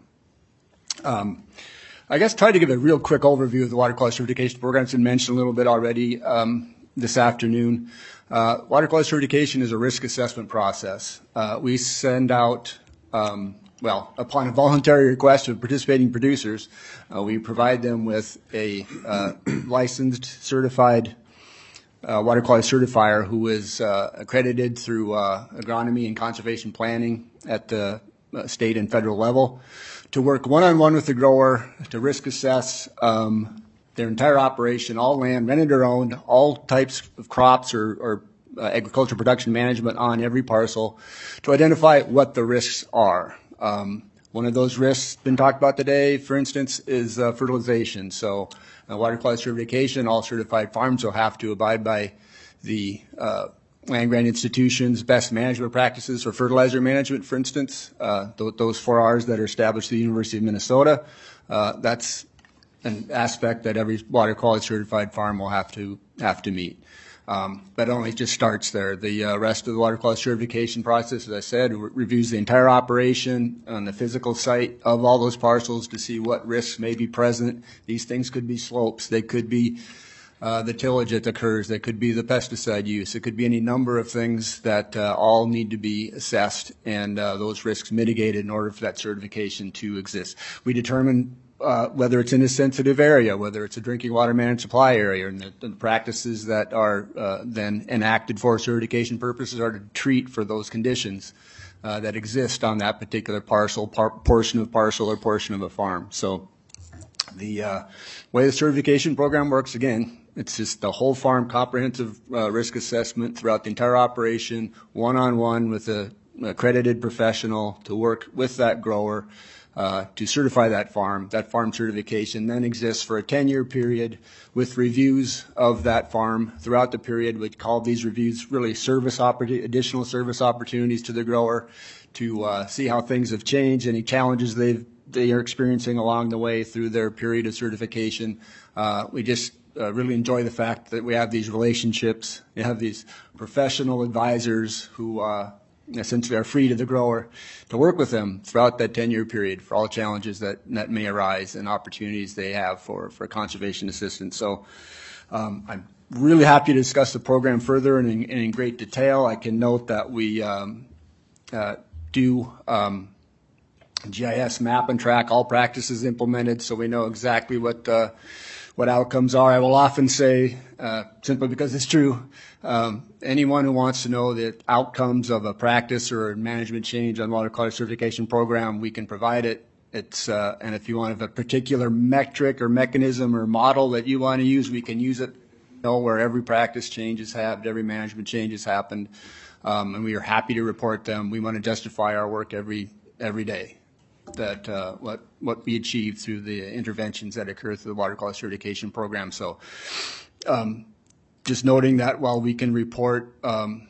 Um, I guess try to give a real quick overview of the water quality certification program. It's been mentioned a little bit already um, this afternoon. Uh, water quality certification is a risk assessment process. Uh, we send out, um, well, upon a voluntary request of participating producers, uh, we provide them with a uh, licensed, certified uh, water quality certifier who is uh, accredited through uh, agronomy and conservation planning at the uh, state and federal level, to work one-on-one with the grower to risk assess um, their entire operation, all land, rented or owned, all types of crops or, or uh, agricultural production management on every parcel, to identify what the risks are. Um, one of those risks been talked about today, for instance, is uh, fertilization. So uh, water quality certification, all certified farms will have to abide by the uh, land grant institution's best management practices for fertilizer management, for instance, uh, th- those four R's that are established at the University of Minnesota. Uh, that's an aspect that every water quality certified farm will have to have to meet. Um, but it only just starts there. The uh, rest of the water quality certification process, as I said, re- reviews the entire operation on the physical site of all those parcels to see what risks may be present. These things could be slopes. They could be Uh, the tillage that occurs, that could be the pesticide use, it could be any number of things that uh, all need to be assessed and uh, those risks mitigated in order for that certification to exist. We determine uh, whether it's in a sensitive area, whether it's a drinking water management supply area, and the, the practices that are uh, then enacted for certification purposes are to treat for those conditions uh, that exist on that particular parcel, par- portion of parcel, or portion of a farm. So the uh, way the certification program works, again, it's just the whole farm comprehensive uh, risk assessment throughout the entire operation, one-on-one with a accredited professional to work with that grower uh, to certify that farm. That farm certification then exists for a ten-year period with reviews of that farm throughout the period. We call these reviews really service opportu- additional service opportunities to the grower to uh, see how things have changed, any challenges they've they are experiencing along the way through their period of certification. Uh, we just uh, really enjoy the fact that we have these relationships. We have these professional advisors who uh, essentially are free to the grower to work with them throughout that ten-year period for all challenges that, that may arise and opportunities they have for, for conservation assistance. So um, I'm really happy to discuss the program further and in, and in great detail. I can note that we um, uh, do um, G I S map and track all practices implemented, so we know exactly what uh, what outcomes are. I will often say, uh, simply because it's true, um, anyone who wants to know the outcomes of a practice or a management change on water quality certification program, we can provide it. It's uh, and if you want a particular metric or mechanism or model that you want to use, we can use it. Know where every practice change has happened, every management change has happened, um, and we are happy to report them. We want to justify our work every every day. That uh, what what we achieve through the interventions that occur through the water quality certification program. So, um, just noting that while we can report um,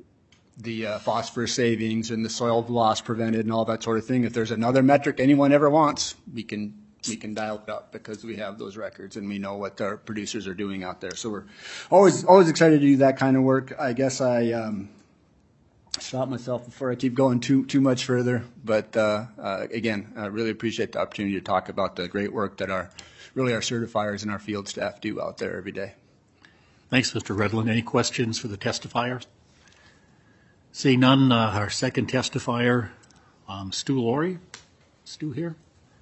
the uh, phosphorus savings and the soil loss prevented and all that sort of thing, if there's another metric anyone ever wants, we can we can dial it up because we have those records and we know what our producers are doing out there. So we're always always excited to do that kind of work. I guess I. Um, Stop myself before I keep going too too much further. But uh, uh, again, I really appreciate the opportunity to talk about the great work that our really our certifiers and our field staff do out there every day. Thanks, Mister Redlin. Any questions for the testifiers? Seeing none, uh, our second testifier, um, Stu Laurie. Stu here.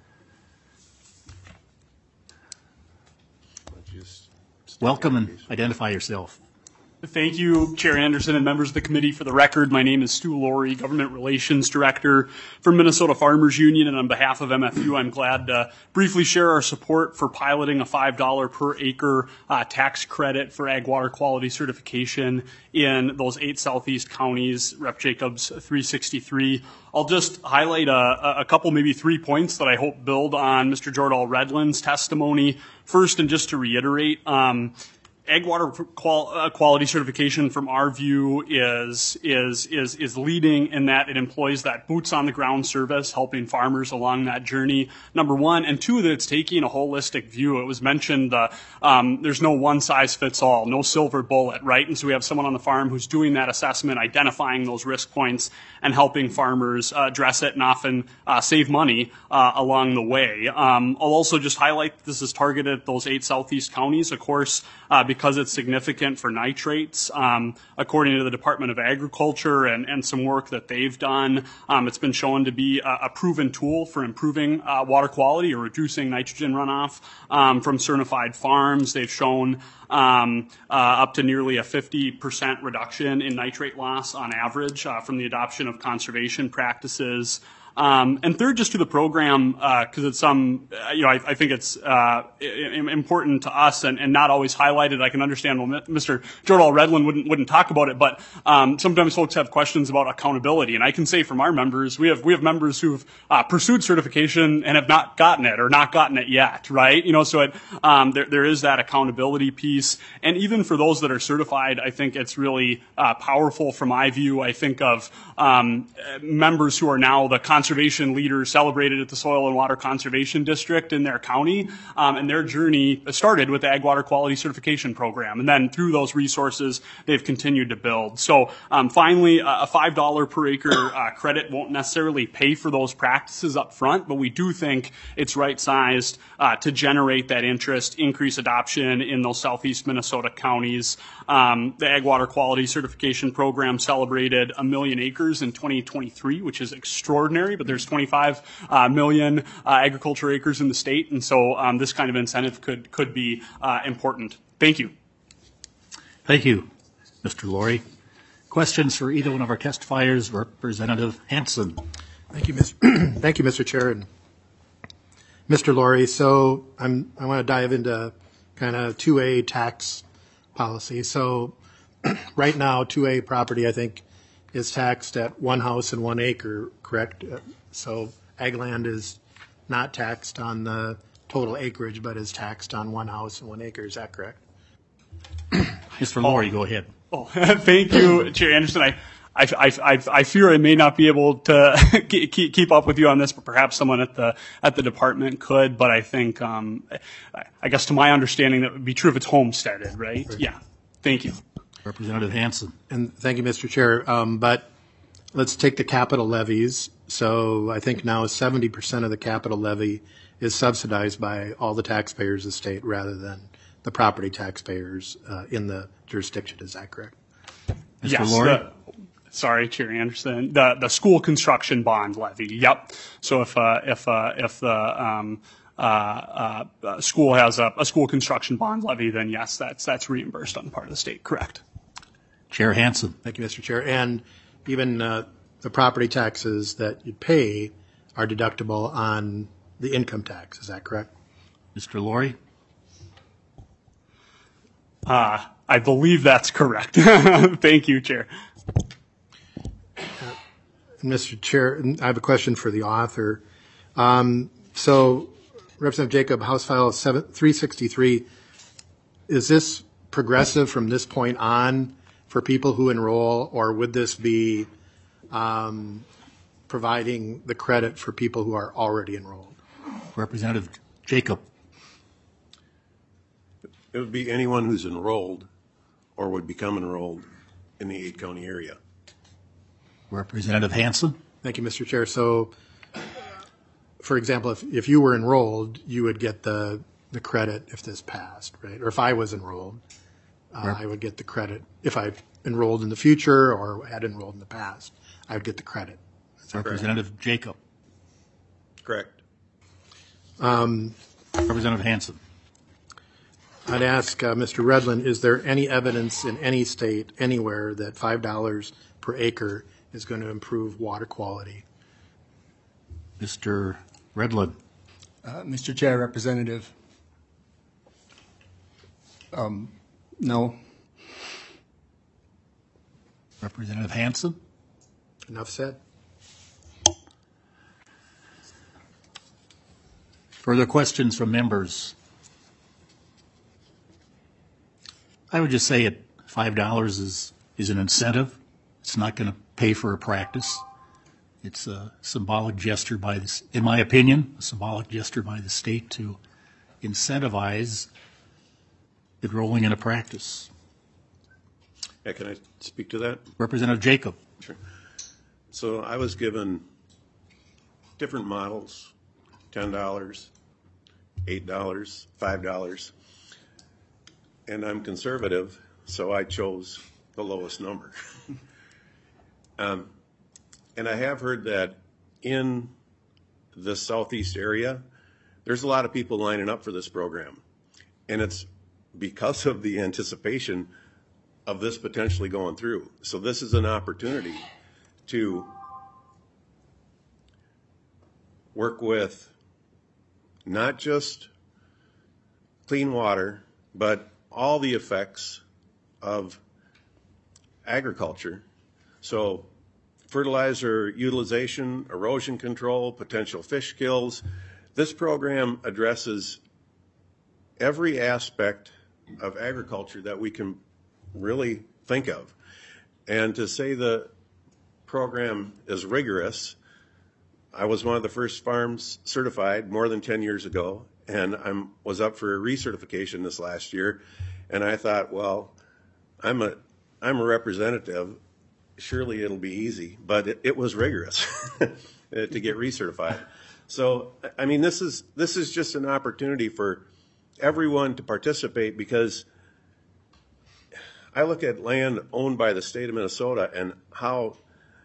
Welcome and identify yourself. Thank you, Chair Anderson and members of the committee. For the record, my name is Stu Laurie, Government Relations Director for Minnesota Farmers Union, and on behalf of M F U, I'm glad to briefly share our support for piloting a five dollars per acre uh, tax credit for ag water quality certification in those eight southeast counties, Representative Jacobs three sixty-three. I'll just highlight a, a couple, maybe three points that I hope build on Mister Jordahl Redlin's testimony. First, and just to reiterate, um, ag water qual- uh, quality certification from our view is, is, is, is leading in that it employs that boots on the ground service, helping farmers along that journey, number one, and two, that it's taking a holistic view. It was mentioned, uh, um, there's no one size fits all, no silver bullet, right? And so we have someone on the farm who's doing that assessment, identifying those risk points, and helping farmers uh, address it and often uh, save money uh, along the way. Um, I'll also just highlight this is targeted at those eight southeast counties, of course, uh, because it's significant for nitrates. Um, according to the Department of Agriculture and, and some work that they've done, um, it's been shown to be a, a proven tool for improving uh, water quality or reducing nitrogen runoff um, from certified farms. They've shown um, uh, up to nearly a fifty percent reduction in nitrate loss on average uh, from the adoption of conservation practices. Um, and third, just to the program, because uh, it's some, uh, you know, I, I think it's uh, important to us and, and not always highlighted. I can understand well, Mister Jordahl Redlin wouldn't wouldn't talk about it, but um, sometimes folks have questions about accountability. And I can say from our members, we have we have members who've uh, pursued certification and have not gotten it or not gotten it yet, right? You know, so it, um, there there is that accountability piece. And even for those that are certified, I think it's really uh, powerful from my view. I think of um, members who are now the conservation leaders celebrated at the Soil and Water Conservation District in their county, um, and their journey started with the Ag Water Quality Certification Program, and then through those resources, they've continued to build. So um, finally, a five dollars per acre uh, credit won't necessarily pay for those practices up front, but we do think it's right-sized uh, to generate that interest, increase adoption in those southeast Minnesota counties. Um, the Ag Water Quality Certification Program celebrated a million acres in twenty twenty-three, which is extraordinary, but there's twenty-five uh, million uh, agriculture acres in the state, and so um, this kind of incentive could could be uh, important. Thank you. Thank you, Mister Laurie. Questions for either one of our testifiers, Representative Hansen. Thank you, Mister Thank you, Mister Chair and Mister Laurie. So I'm I want to dive into kind of two A tax policy. So right now, two A property, I think, is taxed at one house and one acre, correct? So ag land is not taxed on the total acreage, but is taxed on one house and one acre. Is that correct? Mister Laurie, go ahead. Oh, thank you, Chair Anderson. I, I, I, I fear I may not be able to keep, keep up with you on this, but perhaps someone at the at the department could. But I think, um, I guess to my understanding, that would be true if it's homesteaded, right? right. Yeah. Thank you. Representative Hansen. And thank you, Mister Chair. Um, but let's take the capital levies. So I think now seventy percent of the capital levy is subsidized by all the taxpayers of the state rather than the property taxpayers uh, in the jurisdiction. Is that correct? Mister Yes. Laurie? The, sorry, Chair Anderson. The the school construction bond levy. Yep. So if uh, if uh, if the um, uh, uh, school has a, a school construction bond levy, then yes, that's that's reimbursed on the part of the state. Correct. Chair Hansen. Thank you, Mister Chair. And even uh, the property taxes that you pay are deductible on the income tax. Is that correct? Mister Laurie? Uh, I believe that's correct. Thank you, Chair. Uh, Mister Chair, I have a question for the author. Um, so, Representative Jacob, House File three sixty-three, is this progressive from this point on for people who enroll, or would this be um, providing the credit for people who are already enrolled? Representative Jacob. It would be anyone who's enrolled or would become enrolled in the eight county area. Representative Hansen. Thank you, Mister Chair. So, for example, if, if you were enrolled, you would get the, the credit if this passed, right? Or if I was enrolled, uh, I would get the credit. If I enrolled in the future or had enrolled in the past, I would get the credit. Representative correct? Jacob. Correct. Um, Representative Hansen. I'd ask uh, Mister Redlin, is there any evidence in any state, anywhere, that five dollars per acre is going to improve water quality? Mister Redlin. Uh, Mister Chair, Representative. Um, no. Representative Hansen. Enough said. Further questions from members? I would just say at five dollars is, is an incentive. It's not going to pay for a practice. It's a symbolic gesture by this, in my opinion, a symbolic gesture by the state to incentivize enrolling in a practice. Yeah, can I speak to that? Representative Jacob. Sure. So I was given different models, ten dollars, eight dollars, five dollars, and I'm conservative, so I chose the lowest number. um, and I have heard that in the southeast area, there's a lot of people lining up for this program, and it's because of the anticipation of this potentially going through. So this is an opportunity to work with not just clean water, but all the effects of agriculture. So fertilizer utilization, erosion control, potential fish kills. This program addresses every aspect of agriculture that we can really think of. And to say the program is rigorous, I was one of the first farms certified more than ten years ago, and I was up for recertification this last year, and I thought, well, I'm a I'm a representative, surely it'll be easy, but it, it was rigorous to get recertified. So, I mean, this is this is just an opportunity for everyone to participate, because I look at land owned by the state of Minnesota and how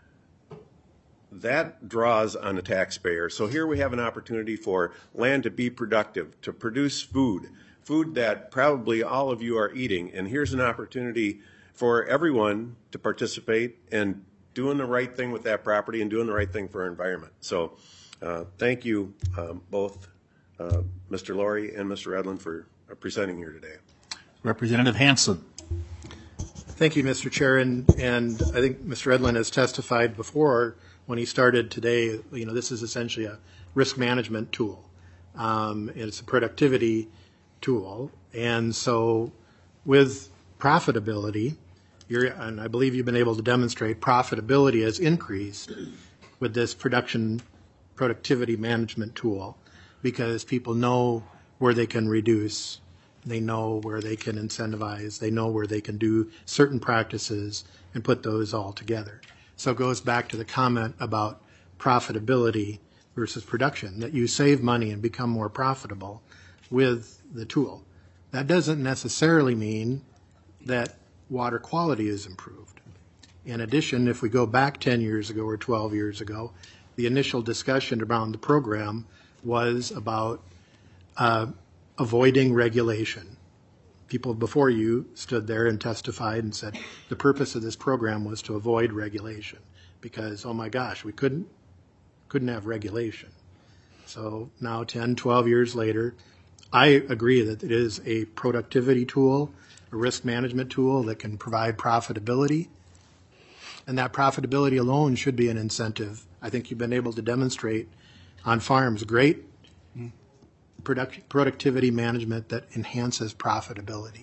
that draws on the taxpayer. So here we have an opportunity for land to be productive, to produce food, food that probably all of you are eating. And here's an opportunity for everyone to participate in doing the right thing with that property and doing the right thing for our environment. So uh, thank you um, both, uh, Mister Laurie and Mister Edlin, for uh, presenting here today. Representative Hansen. Thank you, Mister Chair, and, and I think Mister Edlin has testified before when he started today. You know, this is essentially a risk management tool. Um, it's a productivity tool, and so with profitability, you're, and I believe you've been able to demonstrate profitability has increased with this production productivity management tool, because people know where they can reduce. They know where they can incentivize. They know where they can do certain practices and put those all together. So it goes back to the comment about profitability versus production, that you save money and become more profitable with the tool. That doesn't necessarily mean that water quality is improved. In addition, if we go back ten years ago or twelve years ago, the initial discussion around the program was about uh, avoiding regulation. People before you stood there and testified and said the purpose of this program was to avoid regulation, because, oh my gosh, we couldn't couldn't have regulation. So now ten, twelve years later, I agree that it is a productivity tool, a risk management tool that can provide profitability, and that profitability alone should be an incentive. I think you've been able to demonstrate on farms great Product, productivity management that enhances profitability.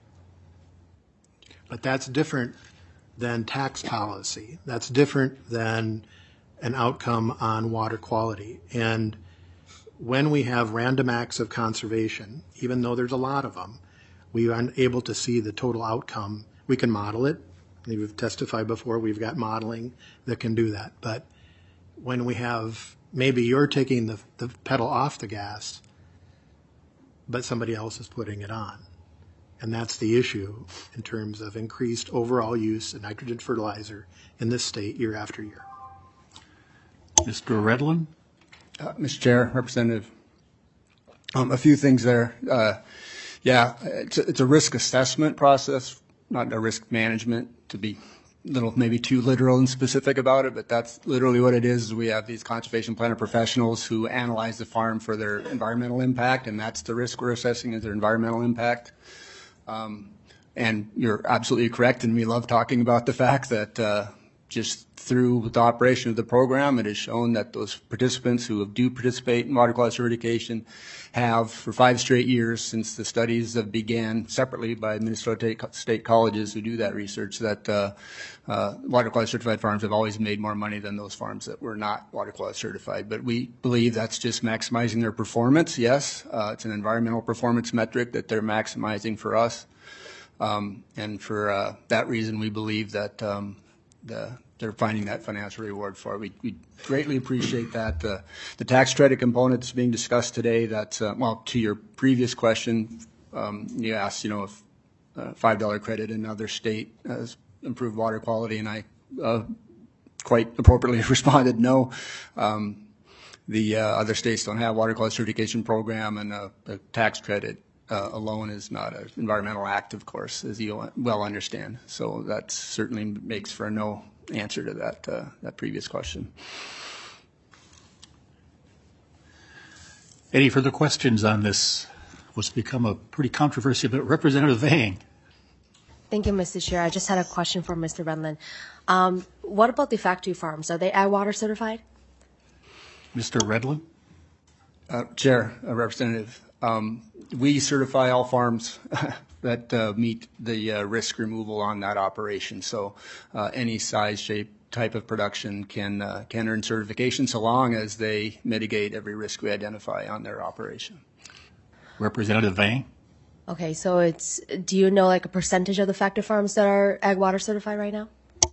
But that's different than tax policy. That's different than an outcome on water quality. And when we have random acts of conservation, even though there's a lot of them, we aren't able to see the total outcome. We can model it. We've testified before, we've got modeling that can do that. But when we have, maybe you're taking the, the pedal off the gas, but somebody else is putting it on. And that's the issue in terms of increased overall use of nitrogen fertilizer in this state year after year. Mister Redlin? Uh, Mister Chair, Representative, um, a few things there. Uh, yeah, it's a, it's a risk assessment process, not a risk management, to be a little maybe too literal and specific about it, but that's literally what it is. We have these conservation planner professionals who analyze the farm for their environmental impact, and that's the risk we're assessing, is their environmental impact. Um, and you're absolutely correct, and we love talking about the fact that uh, just through the operation of the program, it has shown that those participants who do participate in water quality certification have, for five straight years since the studies have began separately by Minnesota State colleges who do that research, that uh, uh, water quality certified farms have always made more money than those farms that were not water quality certified. But we believe that's just maximizing their performance. Yes, uh, it's an environmental performance metric that they're maximizing for us. Um, and for uh, that reason, we believe that um, the, they're finding that financial reward for it. We, we greatly appreciate that. Uh, the tax credit component that's being discussed today, that's, uh, well, to your previous question, um, you asked, you know, if uh, five dollar credit in another state has improved water quality, and I uh, quite appropriately responded no. Um, the uh, other states don't have water quality certification program, and uh, the tax credit Uh, alone is not an environmental act, of course, as you well understand. So that certainly makes for a no answer to that uh, that previous question. Any further questions on this? What's become a pretty controversial, but Representative Vang. Thank you, Mister Chair. I just had a question for Mister Redlin. Um, what about the factory farms? Are they ag water certified? Mister Redlin? Uh, Chair, uh, Representative, um, we certify all farms that uh, meet the uh, risk removal on that operation. So uh, any size, shape, type of production can uh, can earn certification so long as they mitigate every risk we identify on their operation. Representative Vang? Okay, so it's, do you know like a percentage of the factory farms that are ag water certified right now?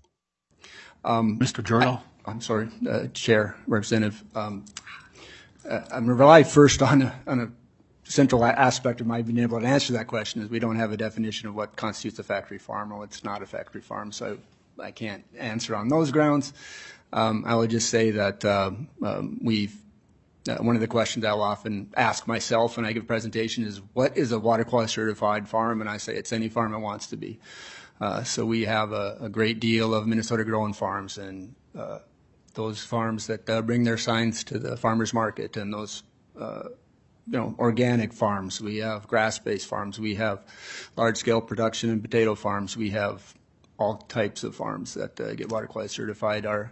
Um, Mister Jordan? I'm sorry, uh, Chair, Representative. Um, uh, I'm going to rely first on a, on a central aspect of my being able to answer that question is we don't have a definition of what constitutes a factory farm or what's not a factory farm, so I can't answer on those grounds. Um, I would just say that uh, um, we've, uh, one of the questions I'll often ask myself when I give a presentation is, what is a water quality certified farm? And I say it's any farm it wants to be. Uh, so we have a, a great deal of Minnesota grown farms, and uh, those farms that uh, bring their signs to the farmers market, and those uh, you know, organic farms. We have grass-based farms. We have large-scale production and potato farms. We have all types of farms that uh, get water quality certified. Our,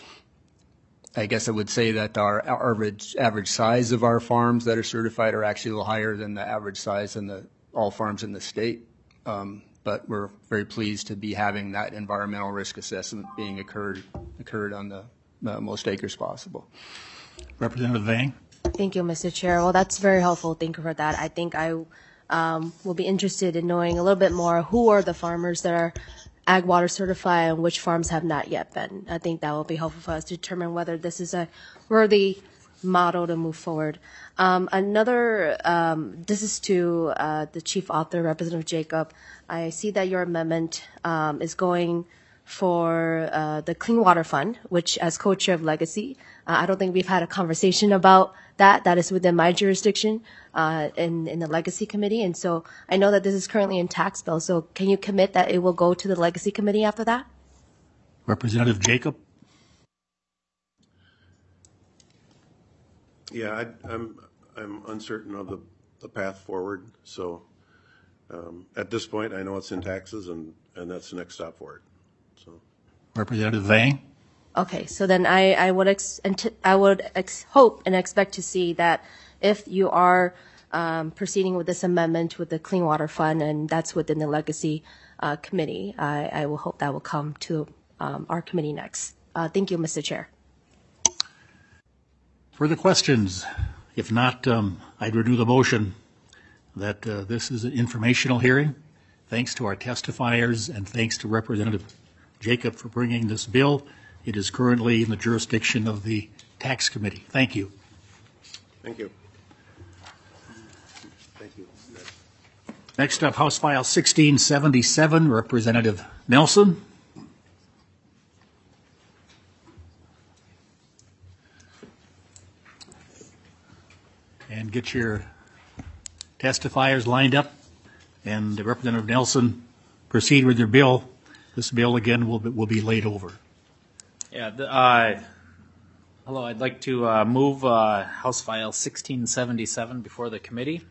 I guess I would say that our average average size of our farms that are certified are actually a little higher than the average size in the all farms in the state. Um, but we're very pleased to be having that environmental risk assessment being occurred occurred on the uh, most acres possible. Representative Vang? Thank you, Mister Chair. Well, that's very helpful. Thank you for that. I think I um, will be interested in knowing a little bit more who are the farmers that are ag water certified and which farms have not yet been. I think that will be helpful for us to determine whether this is a worthy model to move forward. Um, another, um, this is to uh, the chief author, Representative Jacob. I see that your amendment um, is going for uh, the Clean Water Fund, which as co-chair of Legacy, uh, I don't think we've had a conversation about that. That is within my jurisdiction uh, in, in the Legacy Committee. And so I know that this is currently in tax bill. So can you commit that it will go to the Legacy Committee after that? Representative Jacob? Yeah, I, I'm I'm uncertain of the, the path forward. So um, at this point, I know it's in taxes, and, and that's the next stop for it. So, Representative Vang? Okay, so then I, I would ex, I would ex, hope and expect to see that if you are um, proceeding with this amendment with the Clean Water Fund, and that's within the Legacy uh, Committee, I, I will hope that will come to um, our committee next. Uh, thank you, Mister Chair. Further questions? If not, um, I'd renew the motion that uh, this is an informational hearing. Thanks to our testifiers and thanks to Representative Jacob for bringing this bill. It is currently in the jurisdiction of the Tax Committee. Thank you. Thank you. Thank you. Next up, House File sixteen seventy-seven, Representative Nelson. And get your testifiers lined up. And Representative Nelson, proceed with your bill. This bill, again, will be, will be laid over. Yeah. The, uh, hello. I'd like to uh, move uh, House File sixteen seventy-seven before the committee.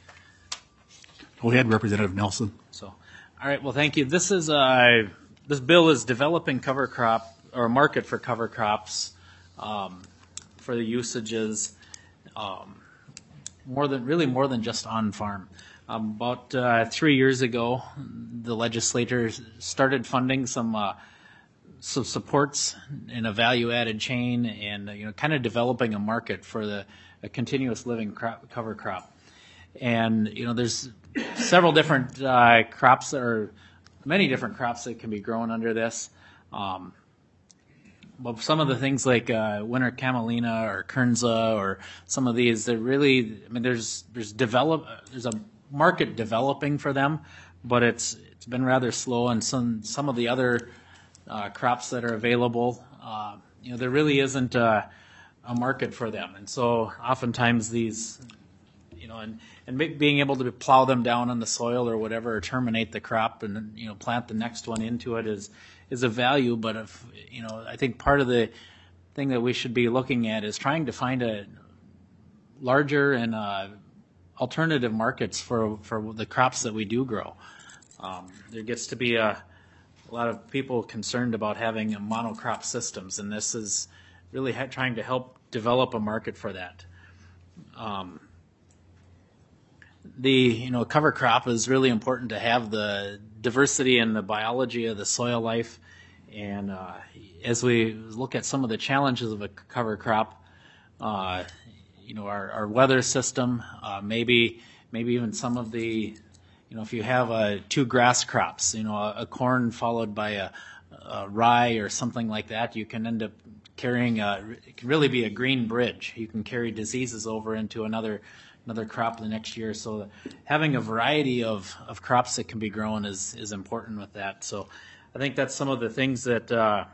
Go ahead, Representative Nelson. So, all right. Well, thank you. This is uh, this bill is developing cover crop or a market for cover crops, um, for the usages, um, more than really more than just on farm. Um, about uh, three years ago, the legislature started funding some uh, some supports in a value-added chain, and uh, you know, kind of developing a market for the a continuous living crop, cover crop. And you know, there's several different uh, crops that are many different crops that can be grown under this. Um, but some of the things like uh, winter camelina or kernza or some of these, they're really, I mean, there's there's develop there's a market developing for them, but it's it's been rather slow. And some some of the other uh, crops that are available, uh, you know, there really isn't a, a market for them. And so oftentimes these, you know, and and being able to plow them down on the soil or whatever, or terminate the crop and, you know, plant the next one into it is is a value. But if, you know, I think part of the thing that we should be looking at is trying to find a larger and uh, alternative markets for for the crops that we do grow. Um, there gets to be a, a lot of people concerned about having monocrop systems, and this is really ha- trying to help develop a market for that. Um, the you know cover crop is really important to have the diversity and the biology of the soil life, and uh, as we look at some of the challenges of a cover crop, uh, you know our, our weather system, uh, maybe maybe even some of the, you know if you have uh, two grass crops, you know a, a corn followed by a, a rye or something like that, you can end up carrying a, it can really be a green bridge. You can carry diseases over into another another crop the next year. So having a variety of, of crops that can be grown is, is important with that. So I think that's some of the things that, uh,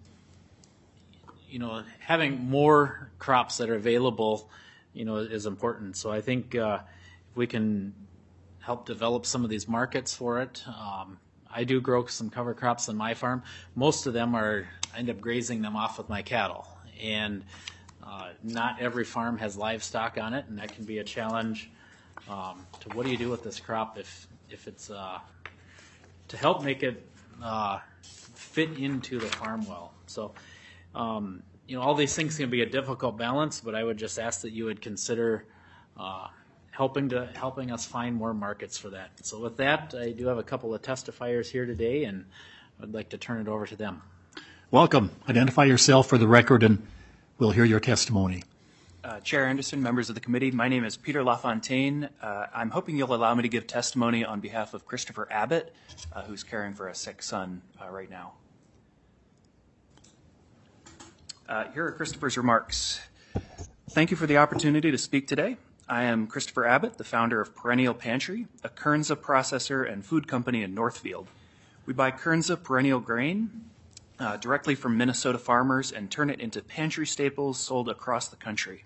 you know, having more crops that are available, you know, is important. So I think uh, if we can help develop some of these markets for it. Um, I do grow some cover crops on my farm. Most of them are, I end up grazing them off with my cattle. And Uh, not every farm has livestock on it, and that can be a challenge um, to what do you do with this crop if if it's uh, to help make it uh, fit into the farm well. So, um, you know, all these things can be a difficult balance, but I would just ask that you would consider uh, helping to helping us find more markets for that. So with that, I do have a couple of testifiers here today, and I'd like to turn it over to them. Welcome. Identify yourself for the record, and we'll hear your testimony. Uh, Chair Anderson, members of the committee, my name is Peter LaFontaine. Uh, I'm hoping you'll allow me to give testimony on behalf of Christopher Abbott, uh, who's caring for a sick son uh, right now. Uh, here are Christopher's remarks. Thank you for the opportunity to speak today. I am Christopher Abbott, the founder of Perennial Pantry, a Kernza processor and food company in Northfield. We buy Kernza perennial grain Uh, directly from Minnesota farmers and turn it into pantry staples sold across the country.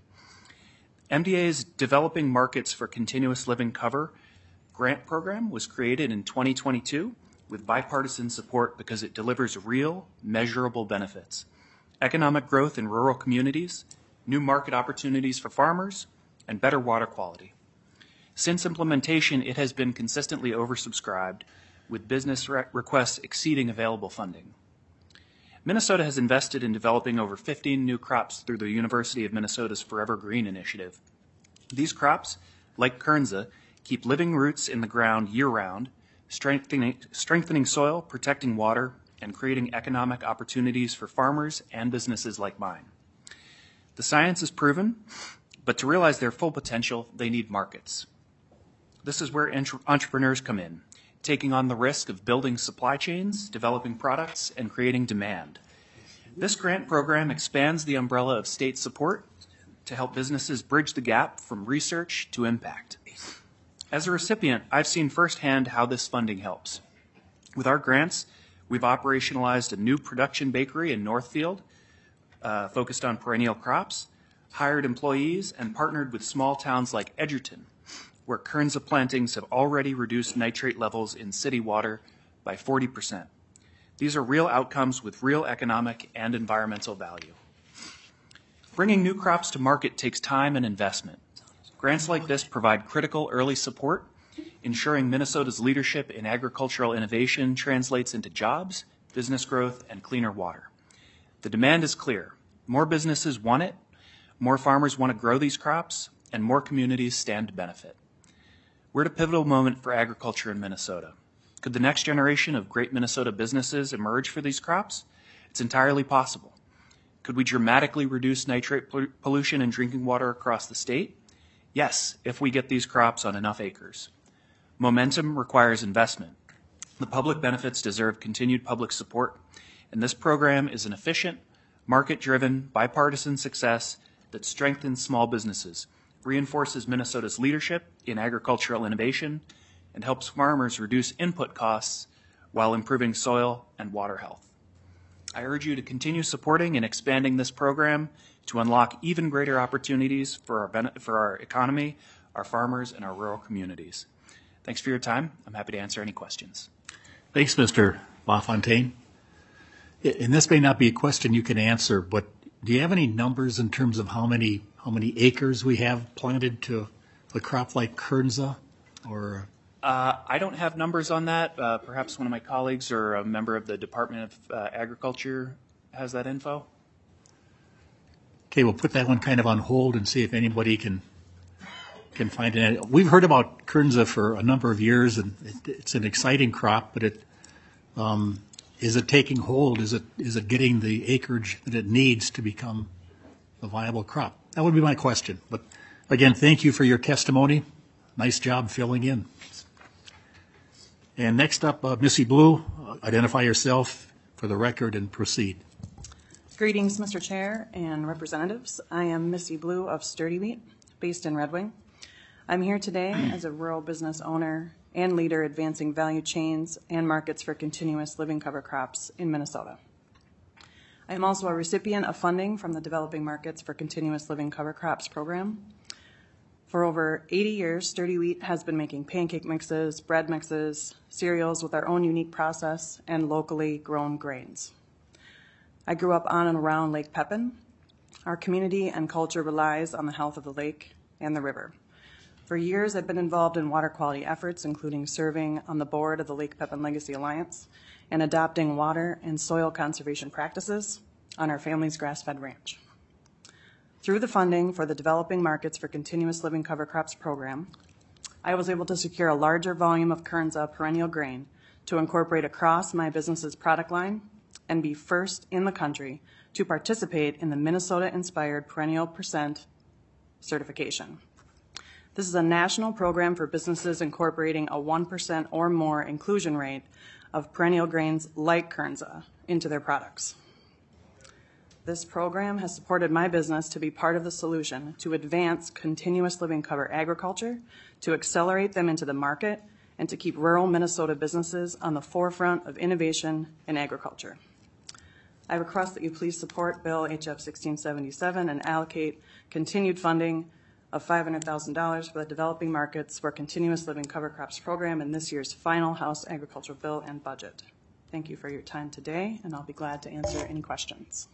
M D A's Developing Markets for Continuous Living Cover grant program was created in twenty twenty-two with bipartisan support because it delivers real, measurable benefits: economic growth in rural communities, new market opportunities for farmers, and better water quality. Since implementation, it has been consistently oversubscribed, with business re- requests exceeding available funding. Minnesota has invested in developing over fifteen new crops through the University of Minnesota's Forever Green initiative. These crops, like Kernza, keep living roots in the ground year-round, strengthening, strengthening soil, protecting water, and creating economic opportunities for farmers and businesses like mine. The science is proven, but to realize their full potential, they need markets. This is where entre- entrepreneurs come in, taking on the risk of building supply chains, developing products, and creating demand. This grant program expands the umbrella of state support to help businesses bridge the gap from research to impact. As a recipient, I've seen firsthand how this funding helps. With our grants, we've operationalized a new production bakery in Northfield, uh, focused on perennial crops, hired employees, and partnered with small towns like Edgerton, where Kernza plantings have already reduced nitrate levels in city water by forty percent. These are real outcomes with real economic and environmental value. Bringing new crops to market takes time and investment. Grants like this provide critical early support, ensuring Minnesota's leadership in agricultural innovation translates into jobs, business growth, and cleaner water. The demand is clear. More businesses want it, more farmers want to grow these crops, and more communities stand to benefit. We're at a pivotal moment for agriculture in Minnesota. Could the next generation of great Minnesota businesses emerge for these crops? It's entirely possible. Could we dramatically reduce nitrate pollution in drinking water across the state? Yes, if we get these crops on enough acres. Momentum requires investment. The public benefits deserve continued public support, and this program is an efficient, market-driven, bipartisan success that strengthens small businesses, reinforces Minnesota's leadership in agricultural innovation, and helps farmers reduce input costs while improving soil and water health. I urge you to continue supporting and expanding this program to unlock even greater opportunities for our, ben- for our economy, our farmers, and our rural communities. Thanks for your time. I'm happy to answer any questions. Thanks, Mister LaFontaine. And this may not be a question you can answer, but do you have any numbers in terms of how many how many acres we have planted to a crop like Kernza? Or uh, I don't have numbers on that. Uh, perhaps one of my colleagues or a member of the Department of uh, Agriculture has that info. Okay, we'll put that one kind of on hold and see if anybody can can find it. We've heard about Kernza for a number of years, and it, it's an exciting crop, but it um, is it taking hold? Is it is it getting the acreage that it needs to become a viable crop? That would be my question. But again, thank you for your testimony. Nice job filling in. And next up, uh, Missy Blue, uh, identify yourself for the record and proceed. Greetings, Mister Chair and representatives. I am Missy Blue of Sturdy Wheat, based in Red Wing. I'm here today as a rural business owner and leader advancing value chains and markets for continuous living cover crops in Minnesota. I am also a recipient of funding from the Developing Markets for Continuous Living Cover Crops program. For over eighty years, Sturdy Wheat has been making pancake mixes, bread mixes, cereals with our own unique process, and locally grown grains. I grew up on and around Lake Pepin. Our community and culture relies on the health of the lake and the river. For years, I've been involved in water quality efforts, including serving on the board of the Lake Pepin Legacy Alliance and adopting water and soil conservation practices on our family's grass-fed ranch. Through the funding for the Developing Markets for Continuous Living Cover Crops program, I was able to secure a larger volume of Kernza perennial grain to incorporate across my business's product line and be first in the country to participate in the Minnesota-inspired Perennial Percent certification. This is a national program for businesses incorporating a one percent or more inclusion rate of perennial grains like Kernza into their products. This program has supported my business to be part of the solution to advance continuous living cover agriculture, to accelerate them into the market, and to keep rural Minnesota businesses on the forefront of innovation in agriculture. I request that you please support Bill H F sixteen seventy-seven and allocate continued funding of five hundred thousand dollars for the Developing Markets for Continuous Living Cover Crops program in this year's final House Agricultural Bill and budget. Thank you for your time today, and I'll be glad to answer any questions.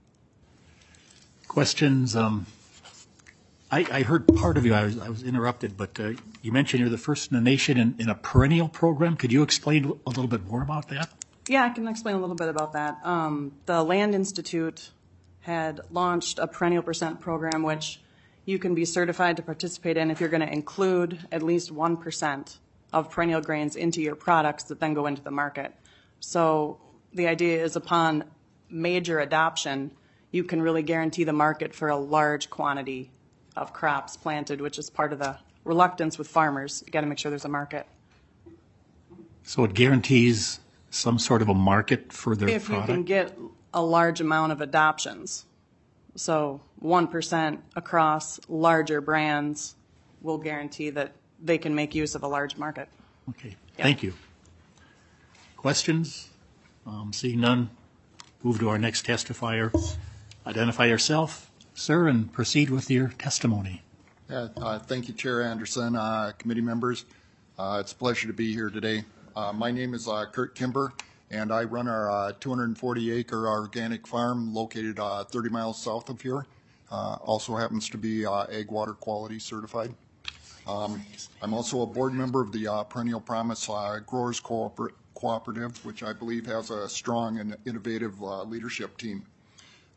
Questions? Um, I, I heard part of you. I was, I was interrupted, but uh, you mentioned you're the first in the nation in, in a perennial program. Could you explain a little bit more about that? Yeah, I can explain a little bit about that. Um, the Land Institute had launched a Perennial Percent program, which you can be certified to participate in if you're going to include at least one percent of perennial grains into your products that then go into the market. So the idea is upon major adoption, you can really guarantee the market for a large quantity of crops planted, which is part of the reluctance with farmers. You got to make sure there's a market. So it guarantees some sort of a market for their if product? You can get a large amount of adoptions. So one percent across larger brands will guarantee that they can make use of a large market. Okay, yeah. Thank you. Questions? Um, seeing none, move to our next testifier. Identify yourself, sir, and proceed with your testimony. Yeah, uh, thank you, Chair Anderson, uh, committee members. Uh, it's a pleasure to be here today. Uh, my name is uh, Kurt Kimber, and I run our uh, two hundred forty acre organic farm located uh, thirty miles south of here. Uh, also happens to be uh, Ag Water Quality certified. Um, I'm also a board member of the uh, Perennial Promise uh, Growers Cooper Cooperative, which I believe has a strong and innovative uh, leadership team.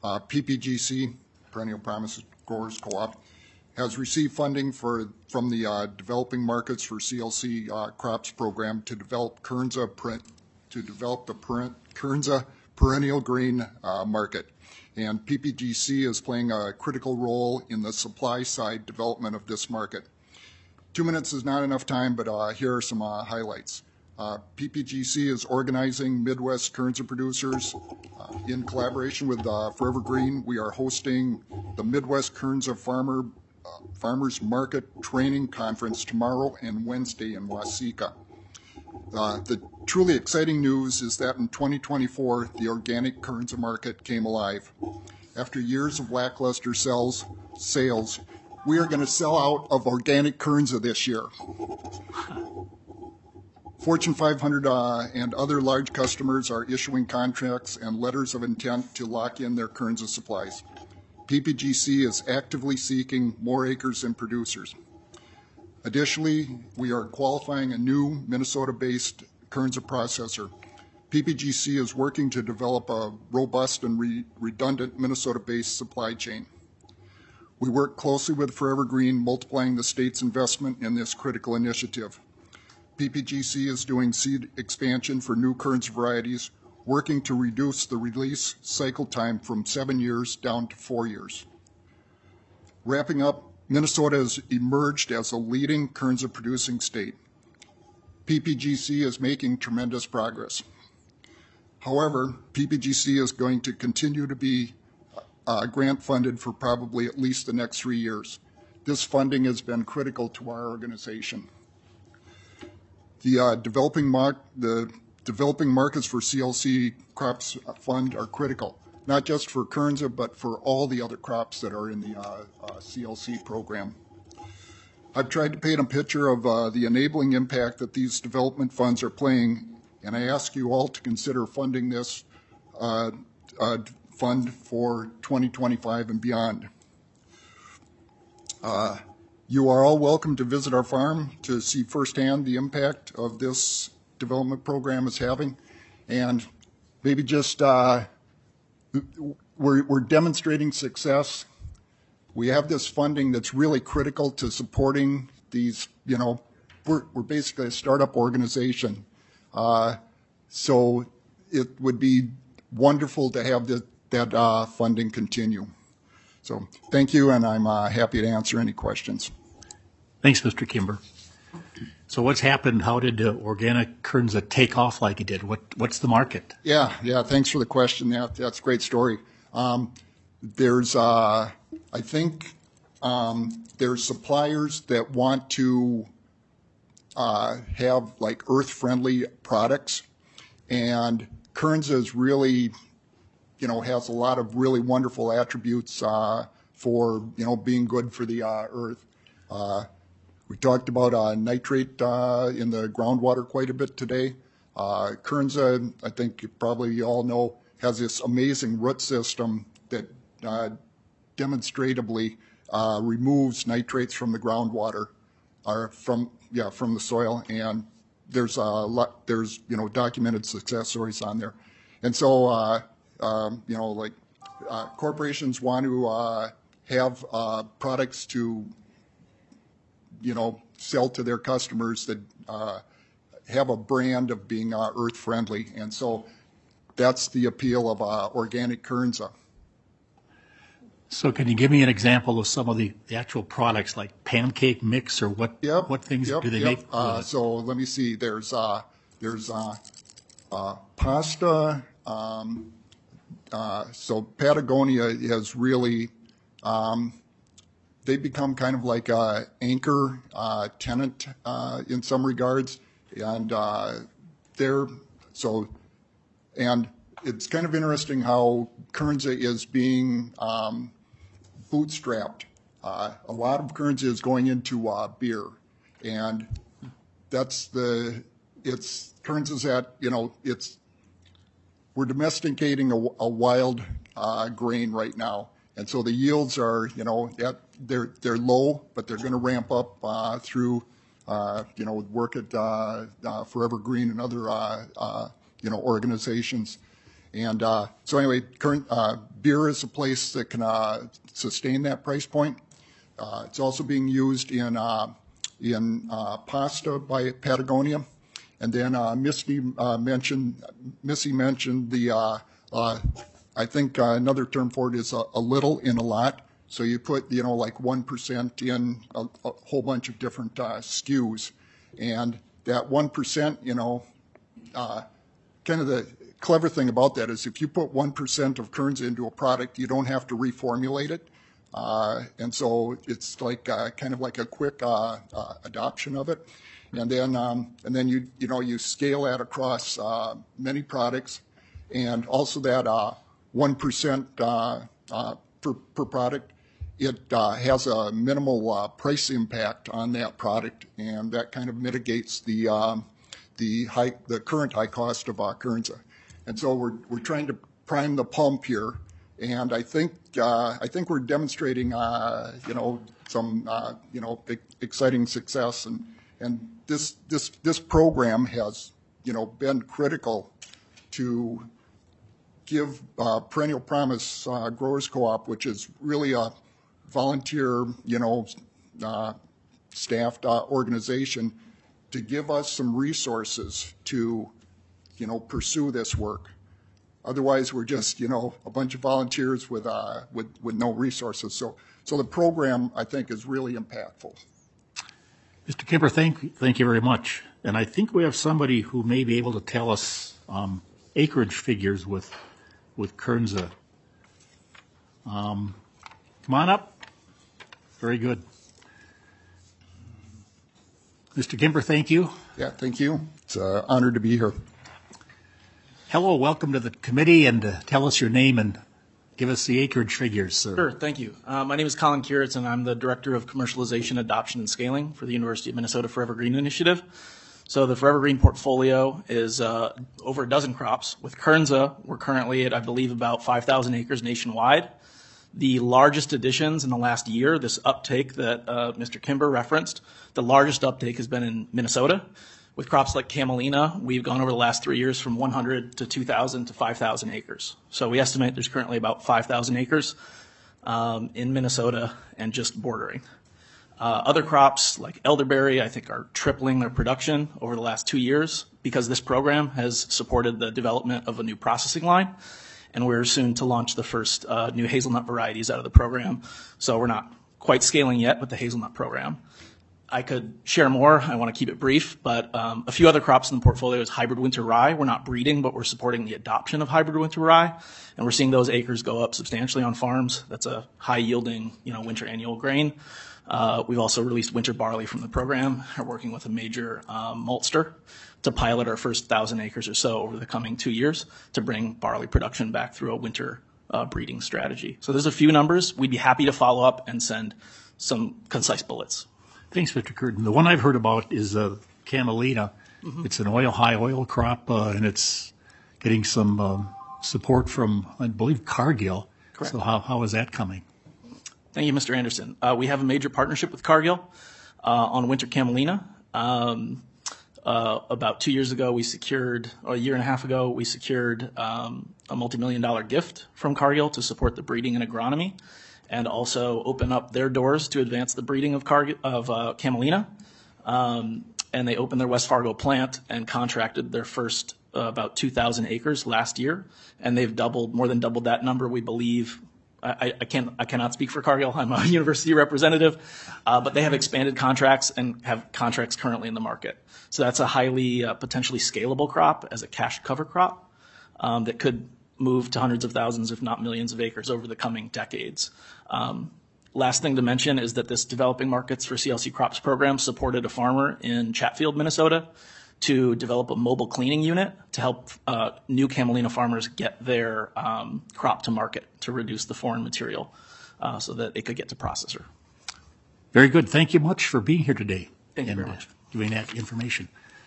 uh, P P G C, Perennial Promise Growers Co-op, has received funding for, from the uh, Developing Markets for C L C uh, Crops program to develop Kernza, to develop the Kernza perennial grain uh, market. And P P G C is playing a critical role in the supply side development of this market. Two minutes is not enough time, but uh, here are some uh, highlights. Uh, P P G C is organizing Midwest Kernza producers. Uh, in collaboration with uh, Forever Green, we are hosting the Midwest Kernza Farmer, uh, Farmers Market Training Conference tomorrow and Wednesday in Waseca. Uh, the truly exciting news is that in twenty twenty-four, the organic Kernza market came alive. After years of lackluster sales, sales we are going to sell out of organic Kernza this year. Fortune five hundred uh, and other large customers are issuing contracts and letters of intent to lock in their Kernza supplies. P P G C is actively seeking more acres and producers. Additionally, we are qualifying a new Minnesota-based Kernza processor. P P G C is working to develop a robust and re redundant Minnesota-based supply chain. We work closely with Forever Green, multiplying the state's investment in this critical initiative. P P G C is doing seed expansion for new Kernza varieties, working to reduce the release cycle time from seven years down to four years. Wrapping up, Minnesota has emerged as a leading Kernza producing state. P P G C is making tremendous progress. However, P P G C is going to continue to be uh, grant funded for probably at least the next three years. This funding has been critical to our organization. The uh, developing mark, the developing markets for C L C crops fund are critical, not just for Kernza, but for all the other crops that are in the uh, uh, C L C program. I've tried to paint a picture of uh, the enabling impact that these development funds are playing, and I ask you all to consider funding this uh, uh, fund for twenty twenty-five and beyond. Uh, You are all welcome to visit our farm to see firsthand the impact of this development program is having. And maybe just, uh, we're, we're demonstrating success. We have this funding that's really critical to supporting these, you know, we're, we're basically a startup organization. Uh, so it would be wonderful to have the, that uh, funding continue. So thank you, and I'm uh, happy to answer any questions. Thanks, Mister Kimber. So what's happened? How did uh, organic Kernza take off like it did? What What's the market? Yeah, yeah, thanks for the question. That, that's a great story. Um, there's, uh, I think, um, there's suppliers that want to uh, have like earth-friendly products, and Kernza is really, you know, has a lot of really wonderful attributes uh, for, you know, being good for the uh, earth. Uh, we talked about uh, nitrate uh, in the groundwater quite a bit today. Uh, Kernza, I think you probably all know, has this amazing root system that uh, demonstratively uh, removes nitrates from the groundwater, or from yeah from the soil, and there's a lot, there's you know documented success stories on there, and so uh, um, you know like uh, corporations want to uh, have uh, products to you know sell to their customers that uh, have a brand of being uh, earth friendly, and so that's the appeal of uh, organic Kernza. So can you give me an example of some of the, the actual products, like pancake mix, or what Yep, what things yep, do they yep. make? Uh, with it? so let me see. There's uh, there's uh, uh, pasta. Um, uh, so Patagonia has really um, they become kind of like a anchor uh, tenant uh, in some regards, and uh, they're so and it's kind of interesting how Kernza is being um, bootstrapped. Uh, a lot of Kernza is going into uh, beer, and that's the it's Kernza's at you know it's we're domesticating a, a wild uh, grain right now, and so the yields are you know at, they're they're low, but they're going to ramp up uh, through uh, you know work at uh, uh, Forever Green and other uh, uh, you know organizations. And uh, so anyway, current uh, beer is a place that can uh, sustain that price point. Uh, it's also being used in uh, in uh, pasta by Patagonia. And then uh, Misty uh, mentioned Missy mentioned the uh, uh, I think uh, another term for it is a, a little in a lot. So you put you know like one percent in a, a whole bunch of different uh, S K Us, and that one percent, you know, uh, kind of the clever thing about that is if you put one percent of Kernza into a product, you don't have to reformulate it. Uh, and so it's like uh, kind of like a quick uh, uh, adoption of it. And then, um, and then you, you know, you scale that across uh, many products. And also that uh, one percent uh, uh, per, per product, it uh, has a minimal uh, price impact on that product. And that kind of mitigates the, um, the, high, the current high cost of uh, Kernza. And so we're, we're trying to prime the pump here. And I think uh, I think we're demonstrating uh, you know some uh, you know exciting success, and and this this this program has you know been critical to give uh, Perennial Promise uh, Growers Co-op, which is really a volunteer you know uh, staffed uh, organization, to give us some resources to you know pursue this work. Otherwise, we're just, you know, a bunch of volunteers with, uh, with, with no resources. So, so the program, I think, is really impactful. Mister Kimber, thank, thank you very much. And I think we have somebody who may be able to tell us um, acreage figures with, with Kernza. Um, come on up. Very good. Mister Kimber, thank you. Yeah, thank you. It's an honor to be here. Hello, welcome to the committee, and uh, tell us your name and give us the acreage figures, sir. Sure, thank you. Uh, my name is Colin Kieritz, and I'm the Director of Commercialization, Adoption, and Scaling for the University of Minnesota Forever Green Initiative. So the Forever Green portfolio is uh, over a dozen crops. With Kernza, we're currently at, I believe, about five thousand acres nationwide. The largest additions in the last year, this uptake that uh, Mister Kimber referenced, the largest uptake has been in Minnesota. With crops like camelina, we've gone over the last three years from one hundred to two thousand to five thousand acres. So we estimate there's currently about five thousand acres um, in Minnesota and just bordering. Uh, other crops like elderberry, I think, are tripling their production over the last two years because this program has supported the development of a new processing line. And we're soon to launch the first uh, new hazelnut varieties out of the program. So we're not quite scaling yet with the hazelnut program. I could share more. I want to keep it brief, but um, a few other crops in the portfolio is hybrid winter rye. We're not breeding, but we're supporting the adoption of hybrid winter rye, and we're seeing those acres go up substantially on farms. That's a high-yielding, you know, winter annual grain. Uh, we've also released winter barley from the program. We're working with a major um, maltster to pilot our first thousand acres or so over the coming two years to bring barley production back through a winter uh, breeding strategy. So there's a few numbers. We'd be happy to follow up and send some concise bullets. Thanks, Mister Curtin. The one I've heard about is uh, camelina. Mm-hmm. It's an oil, high oil crop, uh, and it's getting some um, support from, I believe, Cargill. Correct. So how, how is that coming? Thank you, Mister Anderson. Uh, we have a major partnership with Cargill uh, on winter camelina. Um, uh, about two years ago, we secured, or a year and a half ago, we secured um, a multi-million dollar gift from Cargill to support the breeding and agronomy, and also open up their doors to advance the breeding of, Carg- of uh, camelina. Um, and they opened their West Fargo plant and contracted their first uh, about two thousand acres last year. And they've doubled, more than doubled that number, we believe. I, I, can't, I cannot speak for Cargill. I'm a university representative. Uh, but they have expanded contracts and have contracts currently in the market. So that's a highly uh, potentially scalable crop as a cash cover crop um, that could move to hundreds of thousands, if not millions of acres over the coming decades. Um, last thing to mention is that this Developing Markets for C L C Crops program supported a farmer in Chatfield, Minnesota, to develop a mobile cleaning unit to help uh, new camelina farmers get their um, crop to market to reduce the foreign material uh, so that it could get to processor. Very good. Thank you much for being here today. Thank you and, very much. Uh, giving that information.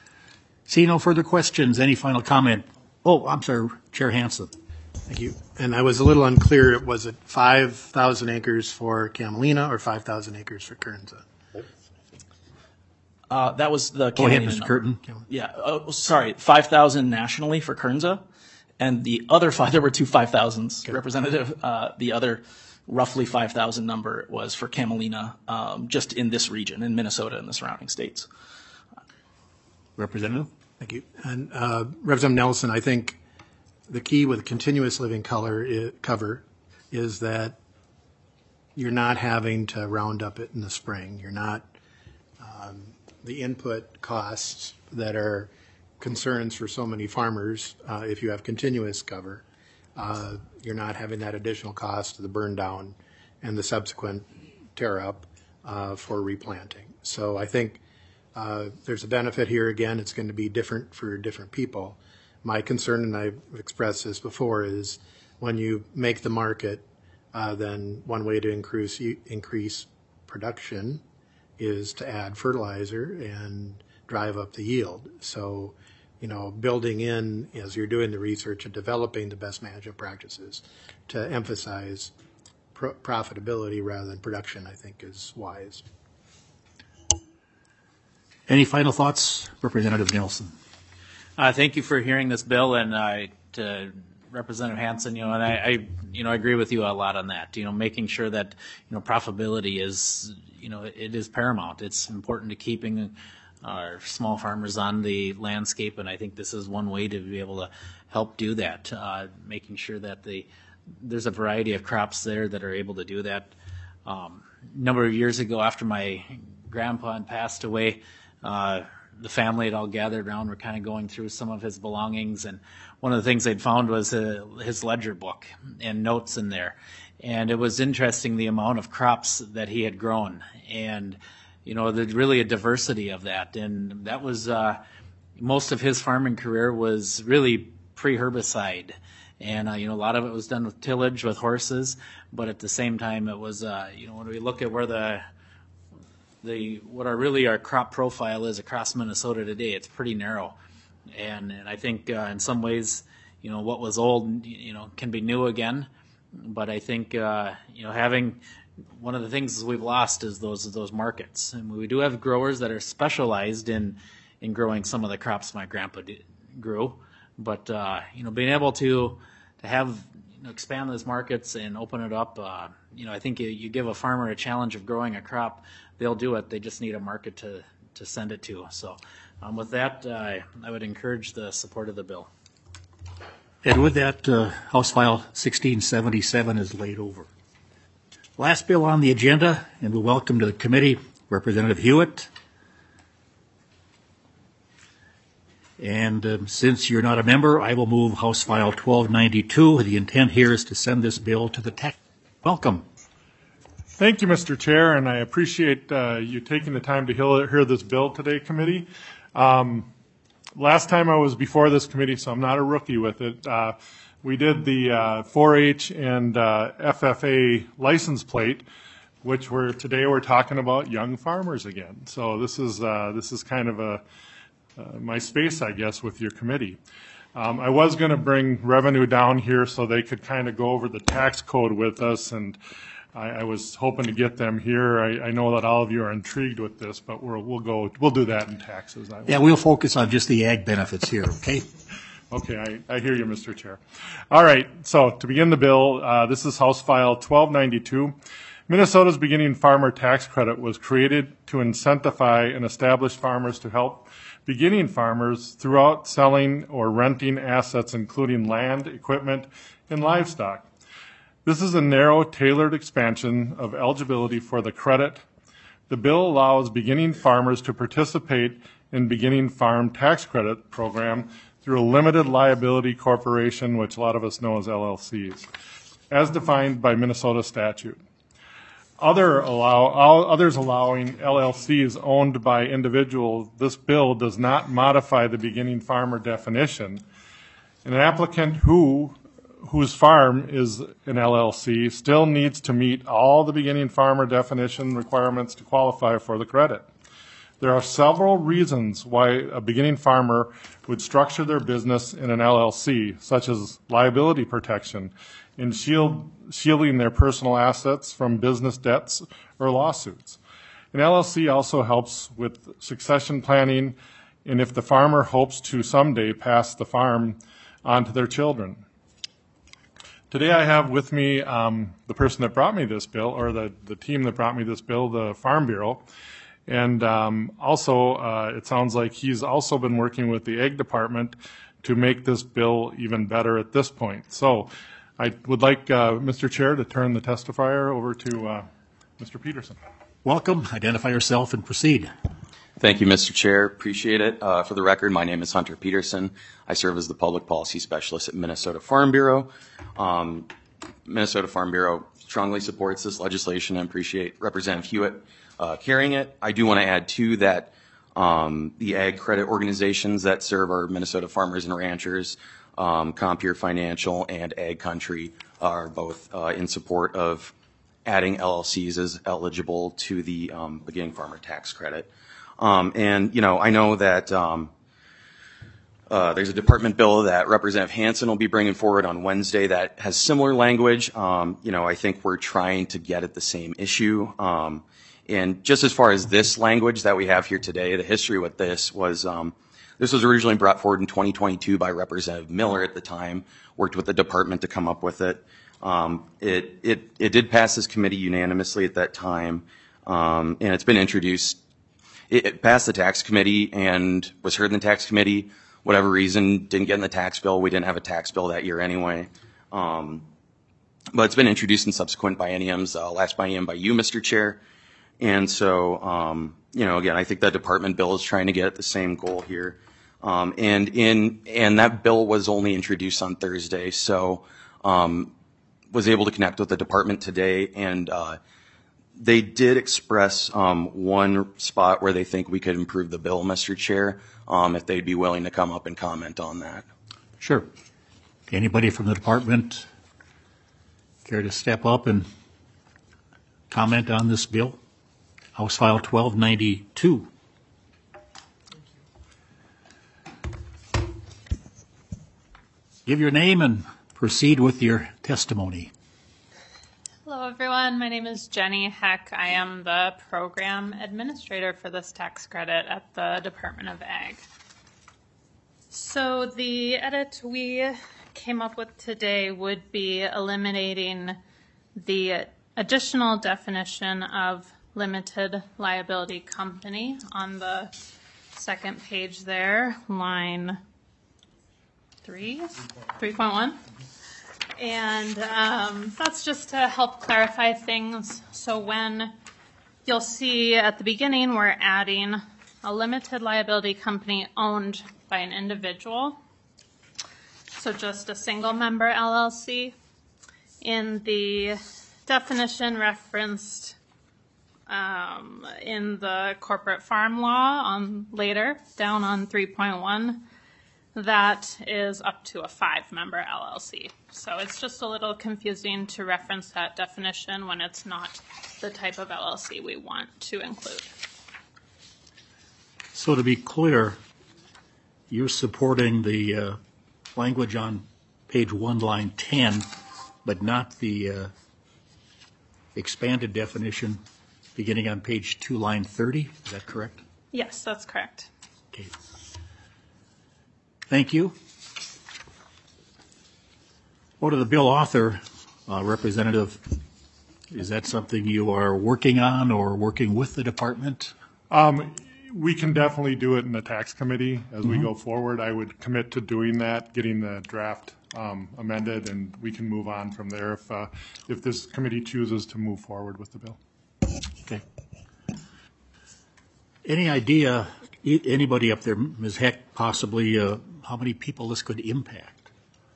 See no further questions. Any final comment? Oh, I'm sorry, Chair Hansen. Thank you. And I was a little unclear. Was it five thousand acres for camelina or five thousand acres for Kernza? Uh, that was the Go ahead, camelina Mister number. Curtin. Yeah, oh, sorry, five thousand nationally for Kernza, And the other five, there were two five thousands, okay. Representative. Uh, the other roughly five thousand number was for camelina, um, just in this region, in Minnesota and the surrounding states. Representative? Thank you. And uh, Representative Nelson, I think the key with continuous living color I- cover is that you're not having to round up it in the spring. You're not, um, the input costs that are concerns for so many farmers, uh, if you have continuous cover, uh, you're not having that additional cost of the burn down and the subsequent tear up uh, for replanting. So I think uh, there's a benefit here. Again, it's going to be different for different people. My concern, and I've expressed this before, is when you make the market, uh, then one way to increase increase production is to add fertilizer and drive up the yield. So, you know, building in, as you're doing the research and developing the best management practices to emphasize pro- profitability rather than production, I think is wise. Any final thoughts, Representative Nelson? Uh, thank you for hearing this bill, and uh, to Representative Hansen, you know, and I, I, you know, I agree with you a lot on that. You know, making sure that, you know, profitability is, you know, it is paramount. It's important to keeping our small farmers on the landscape, and I think this is one way to be able to help do that. Uh, making sure that the there's a variety of crops there that are able to do that. Um, a number of years ago, after my grandpa had passed away, uh, the family had all gathered around. We're kind of going through some of his belongings, and one of the things they'd found was uh, his ledger book and notes in there. And it was interesting the amount of crops that he had grown, and you know, there's really a diversity of that. And that was uh, most of his farming career was really pre-herbicide, and uh, you know, a lot of it was done with tillage with horses. But at the same time, it was uh, you know, when we look at where the the what our really our crop profile is across Minnesota today, it's pretty narrow. And, and I think uh, in some ways, you know, what was old, you know, can be new again. But I think, uh, you know, having one of the things we've lost is those those markets. And we do have growers that are specialized in, in growing some of the crops my grandpa did, grew. But, uh, you know, being able to, to have, you know, expand those markets and open it up, uh, you know, I think you, you give a farmer a challenge of growing a crop, they'll do it. They just need a market to, to send it to. So um, with that, uh, I would encourage the support of the bill. And with that, uh, House File sixteen seventy-seven is laid over. Last bill on the agenda, and we'll welcome to the committee Representative Hewitt. And um, since you're not a member, I will move House File twelve ninety-two. The intent here is to send this bill to the tech. Welcome. Thank you, Mister Chair, and I appreciate uh, you taking the time to hear, hear this bill today, committee. Um, last time I was before this committee, so I'm not a rookie with it. Uh, we did the uh, four H and uh, F F A license plate, which we're today we're talking about young farmers again. So this is uh, this is kind of a uh, my space, I guess, with your committee. Um, I was going to bring revenue down here so they could kind of go over the tax code with us, and I, I was hoping to get them here. I, I know that all of you are intrigued with this, but we'll we'll go we'll do that in taxes. I yeah, we'll focus on just the ag benefits here. Okay. Okay, I, I hear you, Mister Chair. All right. So to begin the bill, uh, this is House File twelve ninety-two. Minnesota's beginning farmer tax credit was created to incentivize and establish farmers to help beginning farmers throughout selling or renting assets, including land, equipment, and livestock. This is a narrow, tailored expansion of eligibility for the credit. The bill allows beginning farmers to participate in beginning farm tax credit program through a limited liability corporation, which a lot of us know as L L Cs, as defined by Minnesota statute. Other allow, others allowing L L Cs owned by individuals, this bill does not modify the beginning farmer definition. An applicant who whose farm is an L L C still needs to meet all the beginning farmer definition requirements to qualify for the credit. There are several reasons why a beginning farmer would structure their business in an L L C, such as liability protection, in shield, shielding their personal assets from business debts or lawsuits. An L L C also helps with succession planning, and if the farmer hopes to someday pass the farm onto their children. Today I have with me um, the person that brought me this bill, or the, the team that brought me this bill, the Farm Bureau. And um, also, uh, it sounds like he's also been working with the Ag Department to make this bill even better at this point. So I would like, uh, Mister Chair, to turn the testifier over to uh, Mister Peterson. Welcome. Identify yourself and proceed. Thank you, Mister Chair. Appreciate it. Uh, for the record, my name is Hunter Peterson. I serve as the Public Policy Specialist at Minnesota Farm Bureau. Um, Minnesota Farm Bureau strongly supports this legislation and appreciate Representative Hewitt uh, carrying it. I do want to add, too, that um, the ag credit organizations that serve our Minnesota farmers and ranchers, um, Compeer Financial and Ag Country, are both uh, in support of adding L L Cs as eligible to the um, beginning farmer tax credit. Um, and, you know, I know that um, uh, there's a department bill that Representative Hansen will be bringing forward on Wednesday that has similar language. Um, you know, I think we're trying to get at the same issue. Um, and just as far as this language that we have here today, the history with this was um, this was originally brought forward in twenty twenty-two by Representative Miller at the time, worked with the department to come up with it. Um, it, it, it did pass this committee unanimously at that time, um, and it's been introduced. It passed the tax committee and was heard in the tax committee. Whatever reason, didn't get in the tax bill. We didn't have a tax bill that year anyway. Um, but it's been introduced in subsequent bienniums, uh, last biennium by you, Mister Chair. And so, um, you know, again, I think that department bill is trying to get at the same goal here. Um, and in and that bill was only introduced on Thursday, so um, was able to connect with the department today, and uh, they did express um, one spot where they think we could improve the bill, Mister Chair, um, if they'd be willing to come up and comment on that. Sure. Anybody from the department care to step up and comment on this bill? House File twelve ninety-two. Give your name and proceed with your testimony. Hello, everyone. My name is Jenny Heck. I am the program administrator for this tax credit at the Department of Ag. So the edit we came up with today would be eliminating the additional definition of limited liability company on the second page there, line three, three point one. And um, that's just to help clarify things. So when you'll see at the beginning, we're adding a limited liability company owned by an individual. So just a single member L L C. In the definition referenced um, in the corporate farm law on later, down on three point one, that is up to a five-member L L C. So it's just a little confusing to reference that definition when it's not the type of L L C we want to include. So to be clear, you're supporting the uh, language on page one, line ten, but not the uh, expanded definition beginning on page two, line thirty. Is that correct? Yes, that's correct. Okay. Thank you. What of the bill author, uh, Representative, is that something you are working on or working with the department? Um, we can definitely do it in the tax committee as we Mhm. go forward. I would commit to doing that, getting the draft um, amended, and we can move on from there if uh, if this committee chooses to move forward with the bill. Okay. Any idea, e- anybody up there, Miz Heck, possibly uh, how many people this could impact?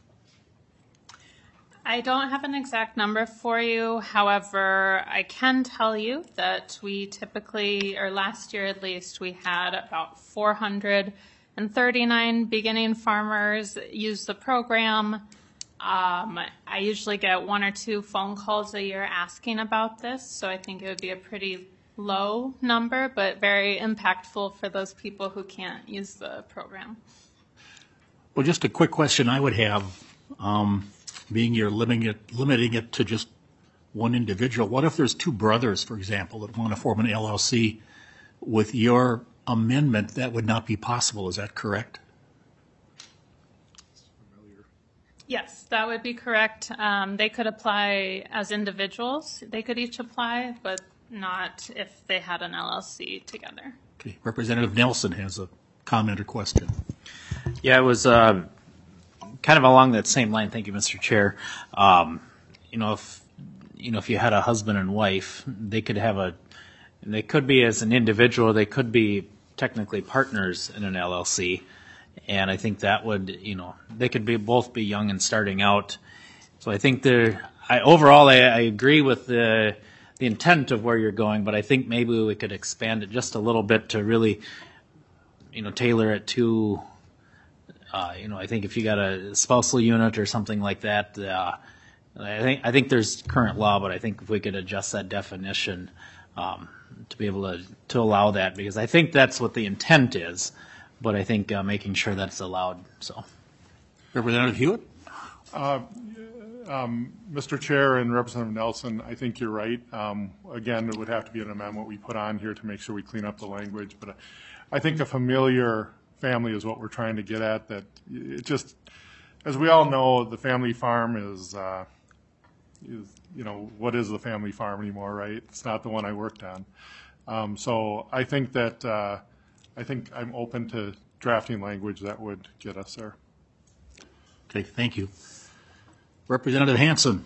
I don't have an exact number for you. However, I can tell you that we typically, or last year at least, we had about four hundred thirty-nine beginning farmers use the program. Um, I usually get one or two phone calls a year asking about this, so I think it would be a pretty low number, but very impactful for those people who can't use the program. Well, just a quick question I would have, um, being you're limiting it, limiting it to just one individual. What if there's two brothers, for example, that want to form an L L C? With your amendment, that would not be possible. Is that correct? Yes, that would be correct. Um, they could apply as individuals. They could each apply, but not if they had an L L C together. Okay. Representative Nelson has a comment or question. Yeah, it was uh, kind of along that same line. Thank you, Mister Chair. Um, you know, if you know if you had a husband and wife, they could have a. They could be as an individual. They could be technically partners in an L L C, and I think that would you know they could be both be young and starting out. So I think there. I overall I, I agree with the the intent of where you're going, but I think maybe we could expand it just a little bit to really, you know, tailor it to. Uh, you know, I think if you got a spousal unit or something like that, uh, I think I think there's current law, but I think if we could adjust that definition um, to be able to to allow that, because I think that's what the intent is, but I think uh, making sure that's allowed. So, Representative Hewitt. Uh, um, Mister Chair and Representative Nelson, I think you're right. Um, again, it would have to be an amendment we put on here to make sure we clean up the language, but I think a familiar family is what we're trying to get at. That it just, as we all know, the family farm is, uh, is, you know, what is the family farm anymore, right? It's not the one I worked on. Um, so I think that, uh, I think I'm open to drafting language that would get us there. Okay, thank you. Representative Hansen.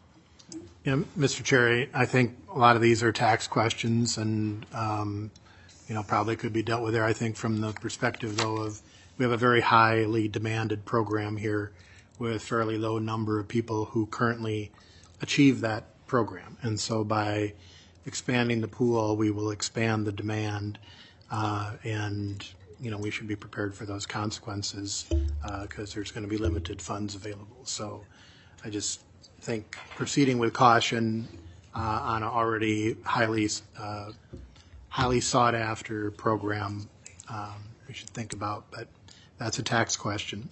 Yeah, Mister Chair, I think a lot of these are tax questions and, um, you know, probably could be dealt with there. I think from the perspective, though, of we have a very highly demanded program here with fairly low number of people who currently achieve that program. And so by expanding the pool, we will expand the demand, uh, and, you know, we should be prepared for those consequences because uh, there's going to be limited funds available. So I just think proceeding with caution uh, on an already highly uh, highly sought after program um, we should think about, but that's a tax question.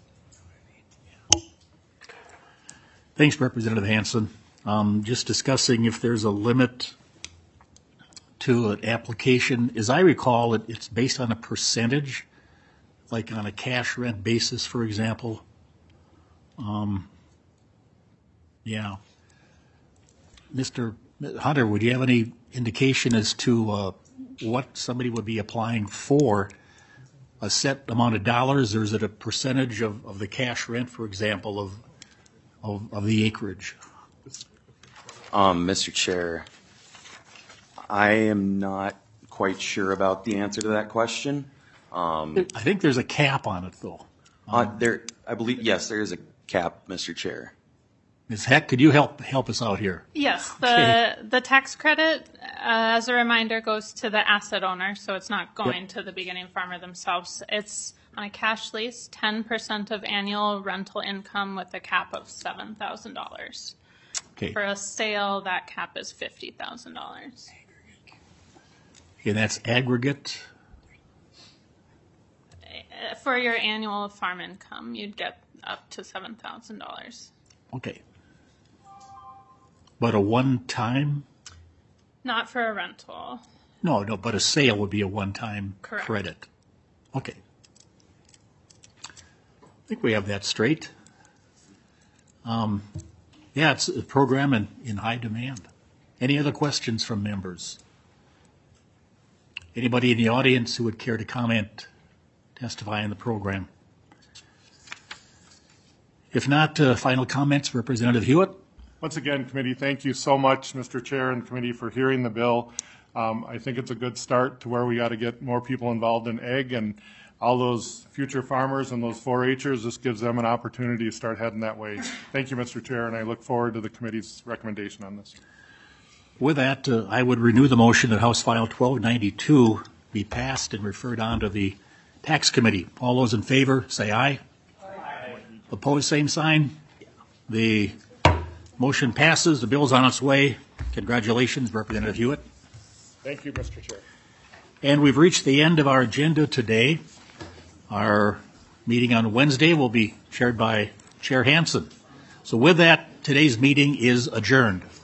Thanks, Representative Hansen. Um, just discussing if there's a limit to an application. As I recall, it, it's based on a percentage, like on a cash rent basis, for example. Um, yeah. Mister Hunter, would you have any indication as to uh, what somebody would be applying for? A set amount of dollars, or is it a percentage of, of the cash rent, for example, of of, of the acreage? Um, Mister Chair, I am not quite sure about the answer to that question. Um, I think there's a cap on it, though. uh, there, I believe, yes, there is a cap, Mister Chair. Miz Heck, could you help help us out here? Yes, the Okay. the tax credit, uh, as a reminder, goes to the asset owner, so it's not going Yep. to the beginning farmer themselves. It's on a cash lease, ten percent of annual rental income with a cap of seven thousand dollars. Okay. For a sale, that cap is fifty thousand dollars. And that's aggregate. For your annual farm income, you'd get up to seven thousand dollars. Okay. But a one-time? Not for a rental. No, no, but a sale would be a one-time Correct. credit. Okay. I think we have that straight. Um, yeah, it's a program in, in high demand. Any other questions from members? Anybody in the audience who would care to comment, testify on the program? If not, uh, final comments, Representative Hewitt. Once again, committee, thank you so much, Mister Chair and committee, for hearing the bill. Um, I think it's a good start to where we got to get more people involved in ag, and all those future farmers and those four H'ers, this gives them an opportunity to start heading that way. Thank you, Mister Chair, and I look forward to the committee's recommendation on this. With that, uh, I would renew the motion that House File twelve ninety-two be passed and referred on to the Tax Committee. All those in favor, say aye. Aye. Opposed, same sign. The motion passes. The bill's on its way. Congratulations, Representative Hewitt. Thank you, Mister Chair. And we've reached the end of our agenda today. Our meeting on Wednesday will be chaired by Chair Hansen. So with that, today's meeting is adjourned.